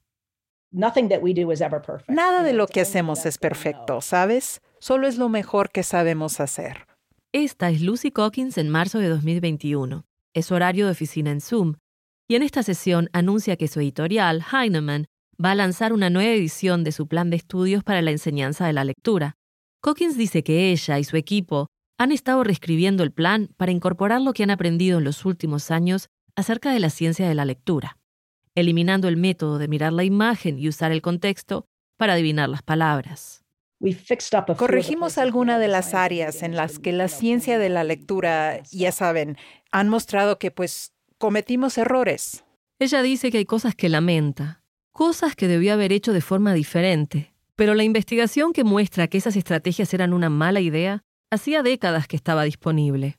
Nada de lo que hacemos es perfecto, ¿sabes? Solo es lo mejor que sabemos hacer. Esta es Lucy Calkins en marzo de 2021. Es horario de oficina en Zoom. Y en esta sesión anuncia que su editorial, Heinemann, va a lanzar una nueva edición de su plan de estudios para la enseñanza de la lectura. Calkins dice que ella y su equipo han estado reescribiendo el plan para incorporar lo que han aprendido en los últimos años acerca de la ciencia de la lectura, eliminando el método de mirar la imagen y usar el contexto para adivinar las palabras. Corregimos algunas de las áreas en las que la ciencia de la lectura, ya saben, han mostrado que cometimos errores. Ella dice que hay cosas que lamenta, cosas que debió haber hecho de forma diferente. Pero la investigación que muestra que esas estrategias eran una mala idea, hacía décadas que estaba disponible.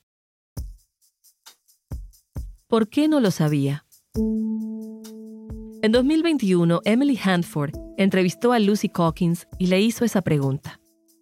¿Por qué no lo sabía? En 2021, Emily Hanford entrevistó a Lucy Calkins y le hizo esa pregunta.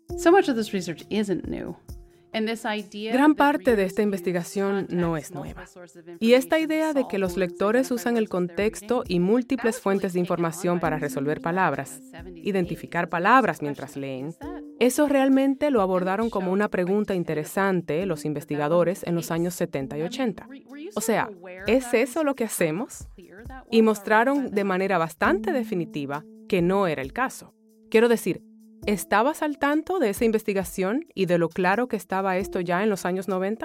Gran parte de esta investigación no es nueva. Y esta idea de que los lectores usan el contexto y múltiples fuentes de información para resolver palabras, identificar palabras mientras leen, eso realmente lo abordaron como una pregunta interesante los investigadores en los años 70 y 80. O sea, ¿es eso lo que hacemos? Y mostraron de manera bastante definitiva que no era el caso. Quiero decir, ¿estabas al tanto de esa investigación y de lo claro que estaba esto ya en los años 90?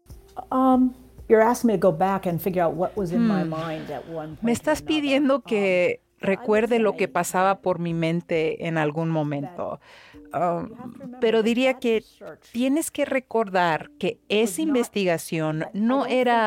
Me estás pidiendo que recuerde lo que pasaba por mi mente en algún momento. Pero diría que tienes que recordar que esa investigación no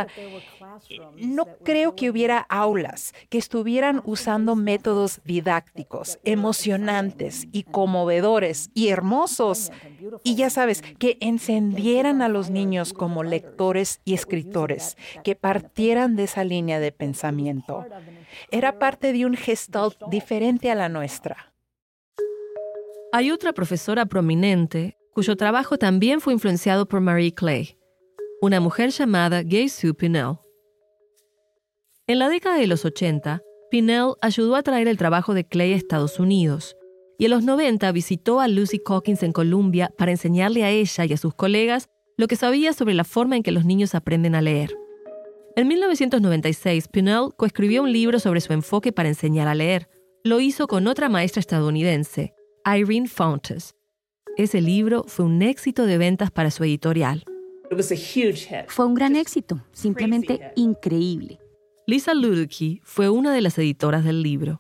creo que hubiera aulas que estuvieran usando métodos didácticos, emocionantes y conmovedores y hermosos. Y ya sabes, que encendieran a los niños como lectores y escritores, que partieran de esa línea de pensamiento. Era parte de un gestalt diferente a la nuestra. Hay otra profesora prominente cuyo trabajo también fue influenciado por Marie Clay, una mujer llamada Gay-Sue Pinnell. En la década de los 80, Pinnell ayudó a traer el trabajo de Clay a Estados Unidos y en los 90 visitó a Lucy Calkins en Columbia para enseñarle a ella y a sus colegas lo que sabía sobre la forma en que los niños aprenden a leer. En 1996, Pinnell coescribió un libro sobre su enfoque para enseñar a leer. Lo hizo con otra maestra estadounidense, Irene Fountas, ese libro fue un éxito de ventas para su editorial. Fue un gran éxito, simplemente increíble. Lisa Luedecke fue una de las editoras del libro.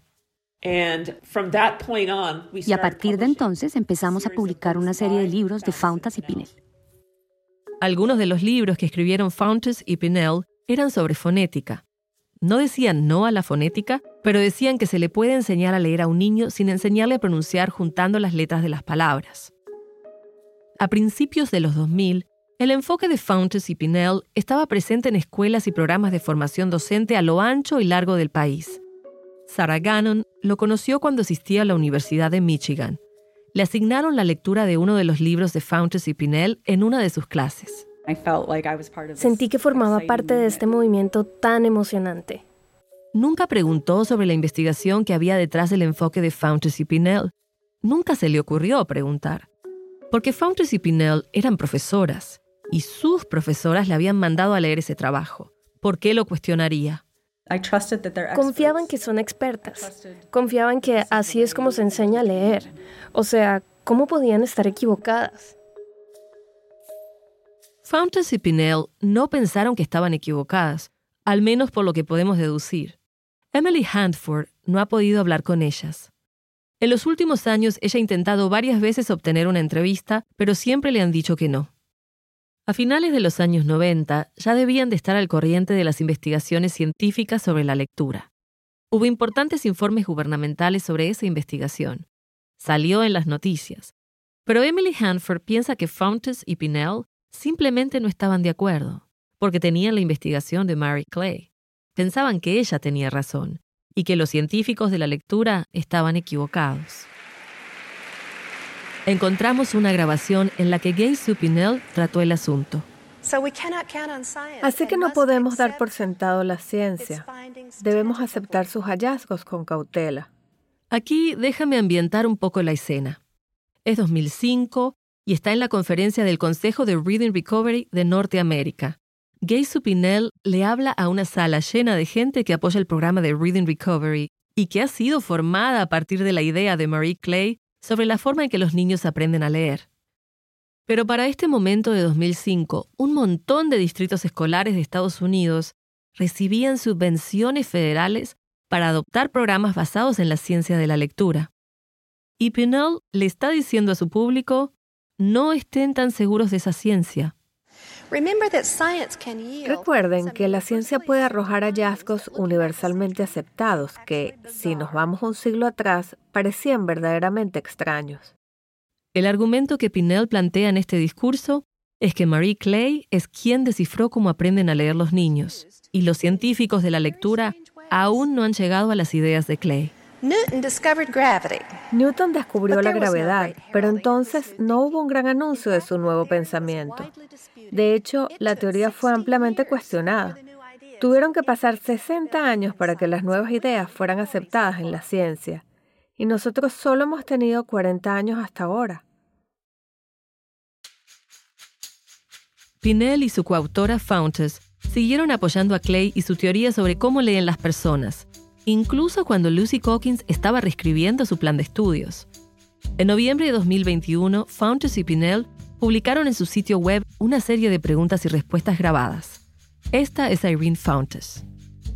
Y a partir de entonces empezamos a publicar una serie de libros de Fountas y Pinnell. Algunos de los libros que escribieron Fountas y Pinnell eran sobre fonética. No decían no a la fonética, pero decían que se le puede enseñar a leer a un niño sin enseñarle a pronunciar juntando las letras de las palabras. A principios de los 2000, el enfoque de Fountas y Pinnell estaba presente en escuelas y programas de formación docente a lo ancho y largo del país. Sarah Gannon lo conoció cuando asistía a la Universidad de Michigan. Le asignaron la lectura de uno de los libros de Fountas y Pinnell en una de sus clases. Sentí que formaba parte de este movimiento tan emocionante. Nunca preguntó sobre la investigación que había detrás del enfoque de Fountas y Pinnell. Nunca se le ocurrió preguntar. Porque Fountas y Pinnell eran profesoras, y sus profesoras le habían mandado a leer ese trabajo. ¿Por qué lo cuestionaría? Confiaban que son expertas. Confiaban que así es como se enseña a leer. O sea, ¿cómo podían estar equivocadas? Fountas y Pinnell no pensaron que estaban equivocadas, al menos por lo que podemos deducir. Emily Handford no ha podido hablar con ellas. En los últimos años, ella ha intentado varias veces obtener una entrevista, pero siempre le han dicho que no. A finales de los años 90, ya debían de estar al corriente de las investigaciones científicas sobre la lectura. Hubo importantes informes gubernamentales sobre esa investigación. Salió en las noticias. Pero Emily Handford piensa que Fountas y Pinnell simplemente no estaban de acuerdo, porque tenían la investigación de Mary Clay. Pensaban que ella tenía razón y que los científicos de la lectura estaban equivocados. Encontramos una grabación en la que Gay Sue Pinnell trató el asunto. Así que no podemos dar por sentado la ciencia. Debemos aceptar sus hallazgos con cautela. Aquí déjame ambientar un poco la escena. Es 2005 y está en la conferencia del Consejo de Reading Recovery de Norteamérica. Gay Sue Pinnell le habla a una sala llena de gente que apoya el programa de Reading Recovery y que ha sido formada a partir de la idea de Marie Clay sobre la forma en que los niños aprenden a leer. Pero para este momento de 2005, un montón de distritos escolares de Estados Unidos recibían subvenciones federales para adoptar programas basados en la ciencia de la lectura. Y Pinnell le está diciendo a su público, no estén tan seguros de esa ciencia. Recuerden que la ciencia puede arrojar hallazgos universalmente aceptados que, si nos vamos un siglo atrás, parecían verdaderamente extraños. El argumento que Pinnell plantea en este discurso es que Marie Clay es quien descifró cómo aprenden a leer los niños, y los científicos de la lectura aún no han llegado a las ideas de Clay. Newton descubrió la gravedad, pero entonces no hubo un gran anuncio de su nuevo pensamiento. De hecho, la teoría fue ampliamente cuestionada. Tuvieron que pasar 60 años para que las nuevas ideas fueran aceptadas en la ciencia. Y nosotros solo hemos tenido 40 años hasta ahora. Pinnell y su coautora Fountas siguieron apoyando a Clay y su teoría sobre cómo leen las personas, incluso cuando Lucy Calkins estaba reescribiendo su plan de estudios. En noviembre de 2021, Fountas y Pinnell publicaron en su sitio web una serie de preguntas y respuestas grabadas. Esta es Irene Fountas.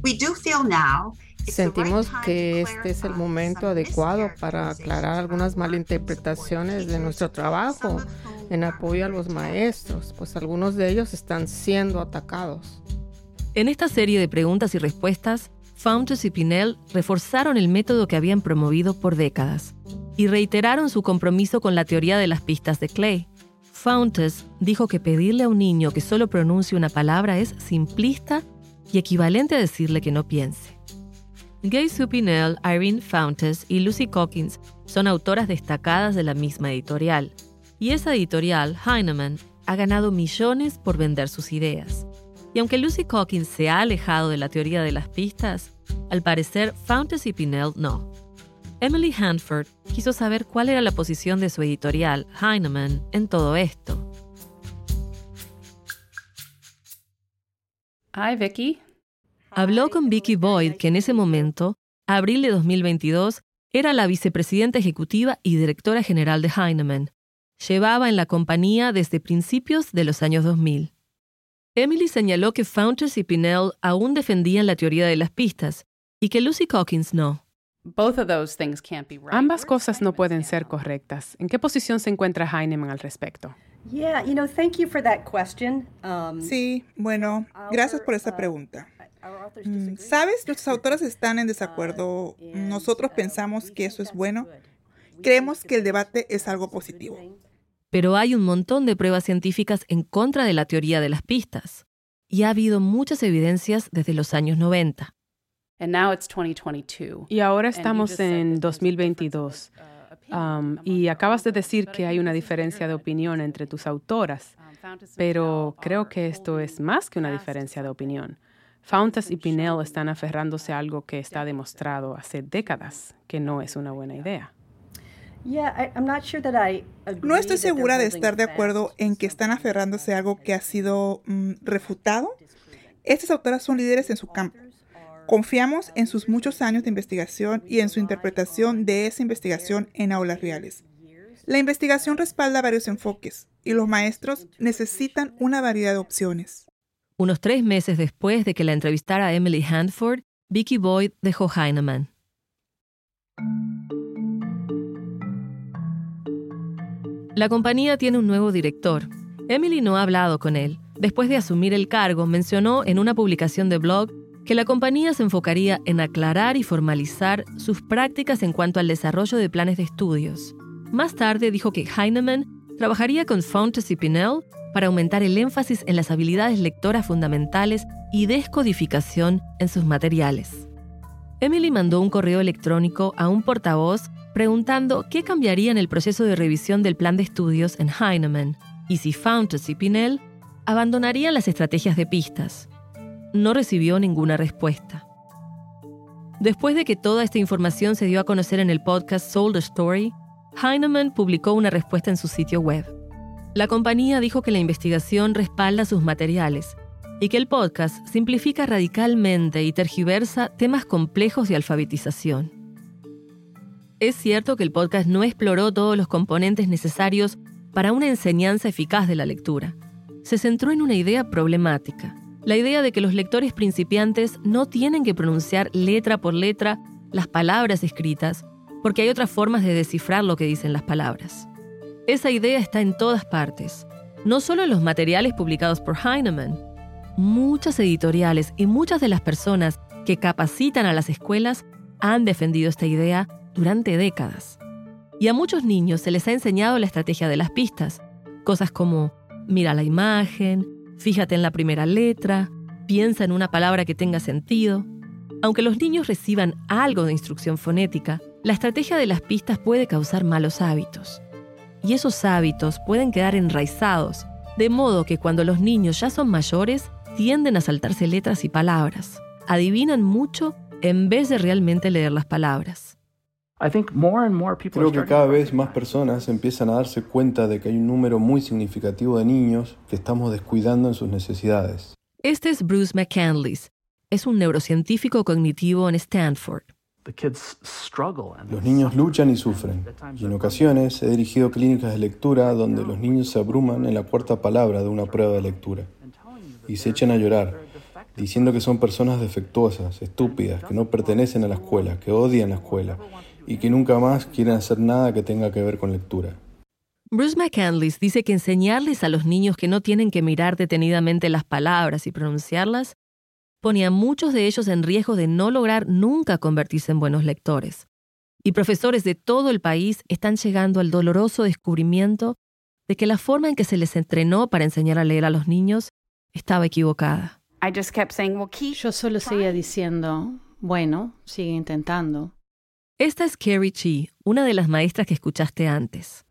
Sentimos que este es el momento adecuado para aclarar algunas malinterpretaciones de nuestro trabajo en apoyo a los maestros, pues algunos de ellos están siendo atacados. En esta serie de preguntas y respuestas, Fountas y Pinnell reforzaron el método que habían promovido por décadas y reiteraron su compromiso con la teoría de las pistas de Clay. Fountas dijo que pedirle a un niño que solo pronuncie una palabra es simplista y equivalente a decirle que no piense. Gay Sue Pinnell, Irene Fountas y Lucy Calkins son autoras destacadas de la misma editorial. Y esa editorial, Heinemann, ha ganado millones por vender sus ideas. Y aunque Lucy Calkins se ha alejado de la teoría de las pistas, al parecer Fountas y Pinnell no. Emily Handford quiso saber cuál era la posición de su editorial, Heinemann, en todo esto. Hi, Vicky. Habló con Vicky Boyd, que en ese momento, abril de 2022, era la vicepresidenta ejecutiva y directora general de Heinemann. llevaba en la compañía desde principios de los años 2000. Emily señaló que Fountas y Pinnell aún defendían la teoría de las pistas y que Lucy Calkins no. Ambas cosas no pueden ser correctas. ¿En qué posición se encuentra Heinemann al respecto? Sí, bueno, gracias por esa pregunta. ¿Sabes? Nuestros autores están en desacuerdo. Nosotros pensamos que eso es bueno. Creemos que el debate es algo positivo. Pero hay un montón de pruebas científicas en contra de la teoría de las pistas. Y ha habido muchas evidencias desde los años 90. Y ahora estamos en 2022. Y acabas de decir que hay una diferencia de opinión entre tus autoras. Pero creo que esto es más que una diferencia de opinión. Fountas y Pinnell están aferrándose a algo que está demostrado hace décadas que no es una buena idea. No estoy segura de estar de acuerdo en que están aferrándose a algo que ha sido refutado. Estas autoras son líderes en su campo. Confiamos en sus muchos años de investigación y en su interpretación de esa investigación en aulas reales. La investigación respalda varios enfoques y los maestros necesitan una variedad de opciones. Unos 3 meses después de que la entrevistara Emily Handford, Vicky Boyd dejó Heinemann. La compañía tiene un nuevo director. Emily no ha hablado con él. Después de asumir el cargo, mencionó en una publicación de blog que la compañía se enfocaría en aclarar y formalizar sus prácticas en cuanto al desarrollo de planes de estudios. Más tarde dijo que Heinemann trabajaría con Fountas y Pinnell para aumentar el énfasis en las habilidades lectoras fundamentales y descodificación en sus materiales. Emily mandó un correo electrónico a un portavoz preguntando qué cambiaría en el proceso de revisión del plan de estudios en Heinemann y si Fountas y Pinnell abandonarían las estrategias de pistas. No recibió ninguna respuesta. Después de que toda esta información se dio a conocer en el podcast Sold a Story, Heinemann publicó una respuesta en su sitio web. La compañía dijo que la investigación respalda sus materiales y que el podcast simplifica radicalmente y tergiversa temas complejos de alfabetización. Es cierto que el podcast no exploró todos los componentes necesarios para una enseñanza eficaz de la lectura. Se centró en una idea problemática, la idea de que los lectores principiantes no tienen que pronunciar letra por letra las palabras escritas, porque hay otras formas de descifrar lo que dicen las palabras. Esa idea está en todas partes, no solo en los materiales publicados por Heinemann. Muchas editoriales y muchas de las personas que capacitan a las escuelas han defendido esta idea durante décadas. Y a muchos niños se les ha enseñado la estrategia de las pistas, cosas como mira la imagen, fíjate en la primera letra, piensa en una palabra que tenga sentido. Aunque los niños reciban algo de instrucción fonética, la estrategia de las pistas puede causar malos hábitos. Y esos hábitos pueden quedar enraizados, de modo que cuando los niños ya son mayores, tienden a saltarse letras y palabras. Adivinan mucho en vez de realmente leer las palabras. Creo que cada vez más personas empiezan a darse cuenta de que hay un número muy significativo de niños que estamos descuidando en sus necesidades. Este es Bruce McCandless. Es un neurocientífico cognitivo en Stanford. Los niños luchan y sufren. Y en ocasiones he dirigido clínicas de lectura donde los niños se abruman en la cuarta palabra de una prueba de lectura. Y se echan a llorar, diciendo que son personas defectuosas, estúpidas, que no pertenecen a la escuela, que odian la escuela y que nunca más quieren hacer nada que tenga que ver con lectura. Bruce McCandless dice que enseñarles a los niños que no tienen que mirar detenidamente las palabras y pronunciarlas pone a muchos de ellos en riesgo de no lograr nunca convertirse en buenos lectores. Y profesores de todo el país están llegando al doloroso descubrimiento de que la forma en que se les entrenó para enseñar a leer a los niños estaba equivocada. Yo solo seguía diciendo, bueno, sigue intentando. Esta es Carrie Chi, una de las maestras que escuchaste antes.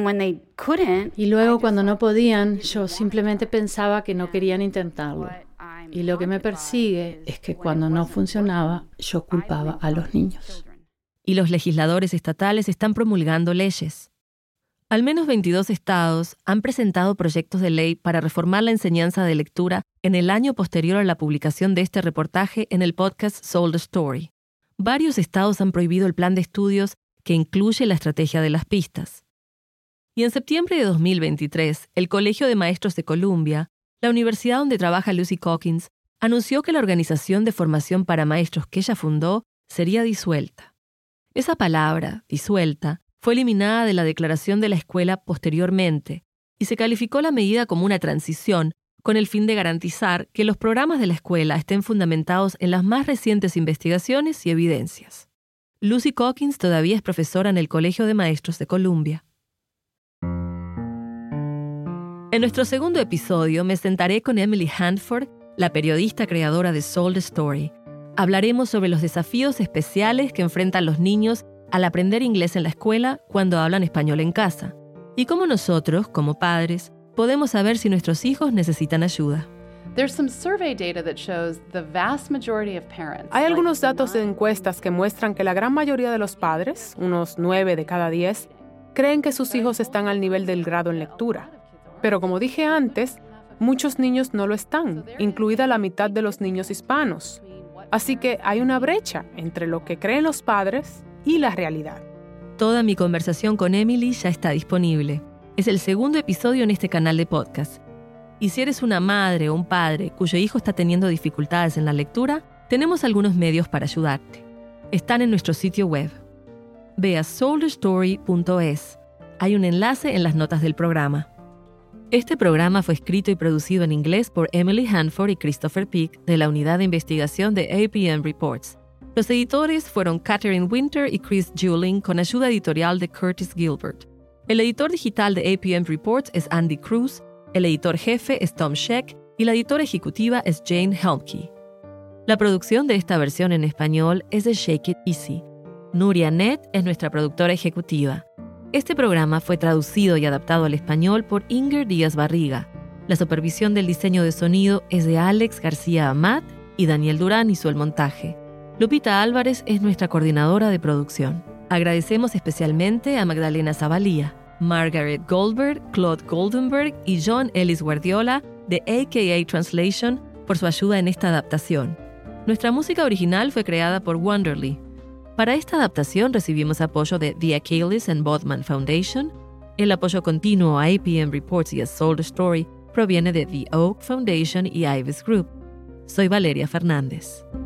Y luego cuando no podían, yo simplemente pensaba que no querían intentarlo. Y lo que me persigue es que cuando no funcionaba, yo culpaba a los niños. Y los legisladores estatales están promulgando leyes. Al menos 22 estados han presentado proyectos de ley para reformar la enseñanza de lectura en el año posterior a la publicación de este reportaje en el podcast Sold a Story. Varios estados han prohibido el plan de estudios que incluye la estrategia de las pistas. Y en septiembre de 2023, el Colegio de Maestros de Columbia, la universidad donde trabaja Lucy Calkins, anunció que la organización de formación para maestros que ella fundó sería disuelta. Esa palabra, disuelta, fue eliminada de la declaración de la escuela posteriormente y se calificó la medida como una transición con el fin de garantizar que los programas de la escuela estén fundamentados en las más recientes investigaciones y evidencias. Lucy Calkins todavía es profesora en el Colegio de Maestros de Columbia. En nuestro segundo episodio me sentaré con Emily Hanford, la periodista creadora de Sold the Story. Hablaremos sobre los desafíos especiales que enfrentan los niños al aprender inglés en la escuela cuando hablan español en casa, y cómo nosotros, como padres, podemos saber si nuestros hijos necesitan ayuda. Hay algunos datos de encuestas que muestran que la gran mayoría de los padres, unos 9 de cada 10, creen que sus hijos están al nivel del grado en lectura. Pero como dije antes, muchos niños no lo están, incluida la mitad de los niños hispanos. Así que hay una brecha entre lo que creen los padres y la realidad. Toda mi conversación con Emily ya está disponible. Es el segundo episodio en este canal de podcast. Y si eres una madre o un padre cuyo hijo está teniendo dificultades en la lectura, tenemos algunos medios para ayudarte. Están en nuestro sitio web. Ve a soldthestory.es. Hay un enlace en las notas del programa. Este programa fue escrito y producido en inglés por Emily Hanford y Christopher Peak de la Unidad de Investigación de APM Reports. Los editores fueron Catherine Winter y Chris Juling con ayuda editorial de Curtis Gilbert. El editor digital de APM Reports es Andy Cruz, el editor jefe es Tom Sheck y la editora ejecutiva es Jane Helmke. La producción de esta versión en español es de Shake It Easy. Nuria Net es nuestra productora ejecutiva. Este programa fue traducido y adaptado al español por Inger Díaz Barriga. La supervisión del diseño de sonido es de Alex García Amat y Daniel Durán hizo el montaje. Lupita Álvarez es nuestra coordinadora de producción. Agradecemos especialmente a Magdalena Zavalía, Margaret Goldberg, Claude Goldenberg y John Ellis Guardiola de AKA Translation por su ayuda en esta adaptación. Nuestra música original fue creada por Wonderly. Para esta adaptación recibimos apoyo de The Achilles and Bodman Foundation. El apoyo continuo a APM Reports y a Sold the Story proviene de The Oak Foundation y Ives Group. Soy Valeria Fernández.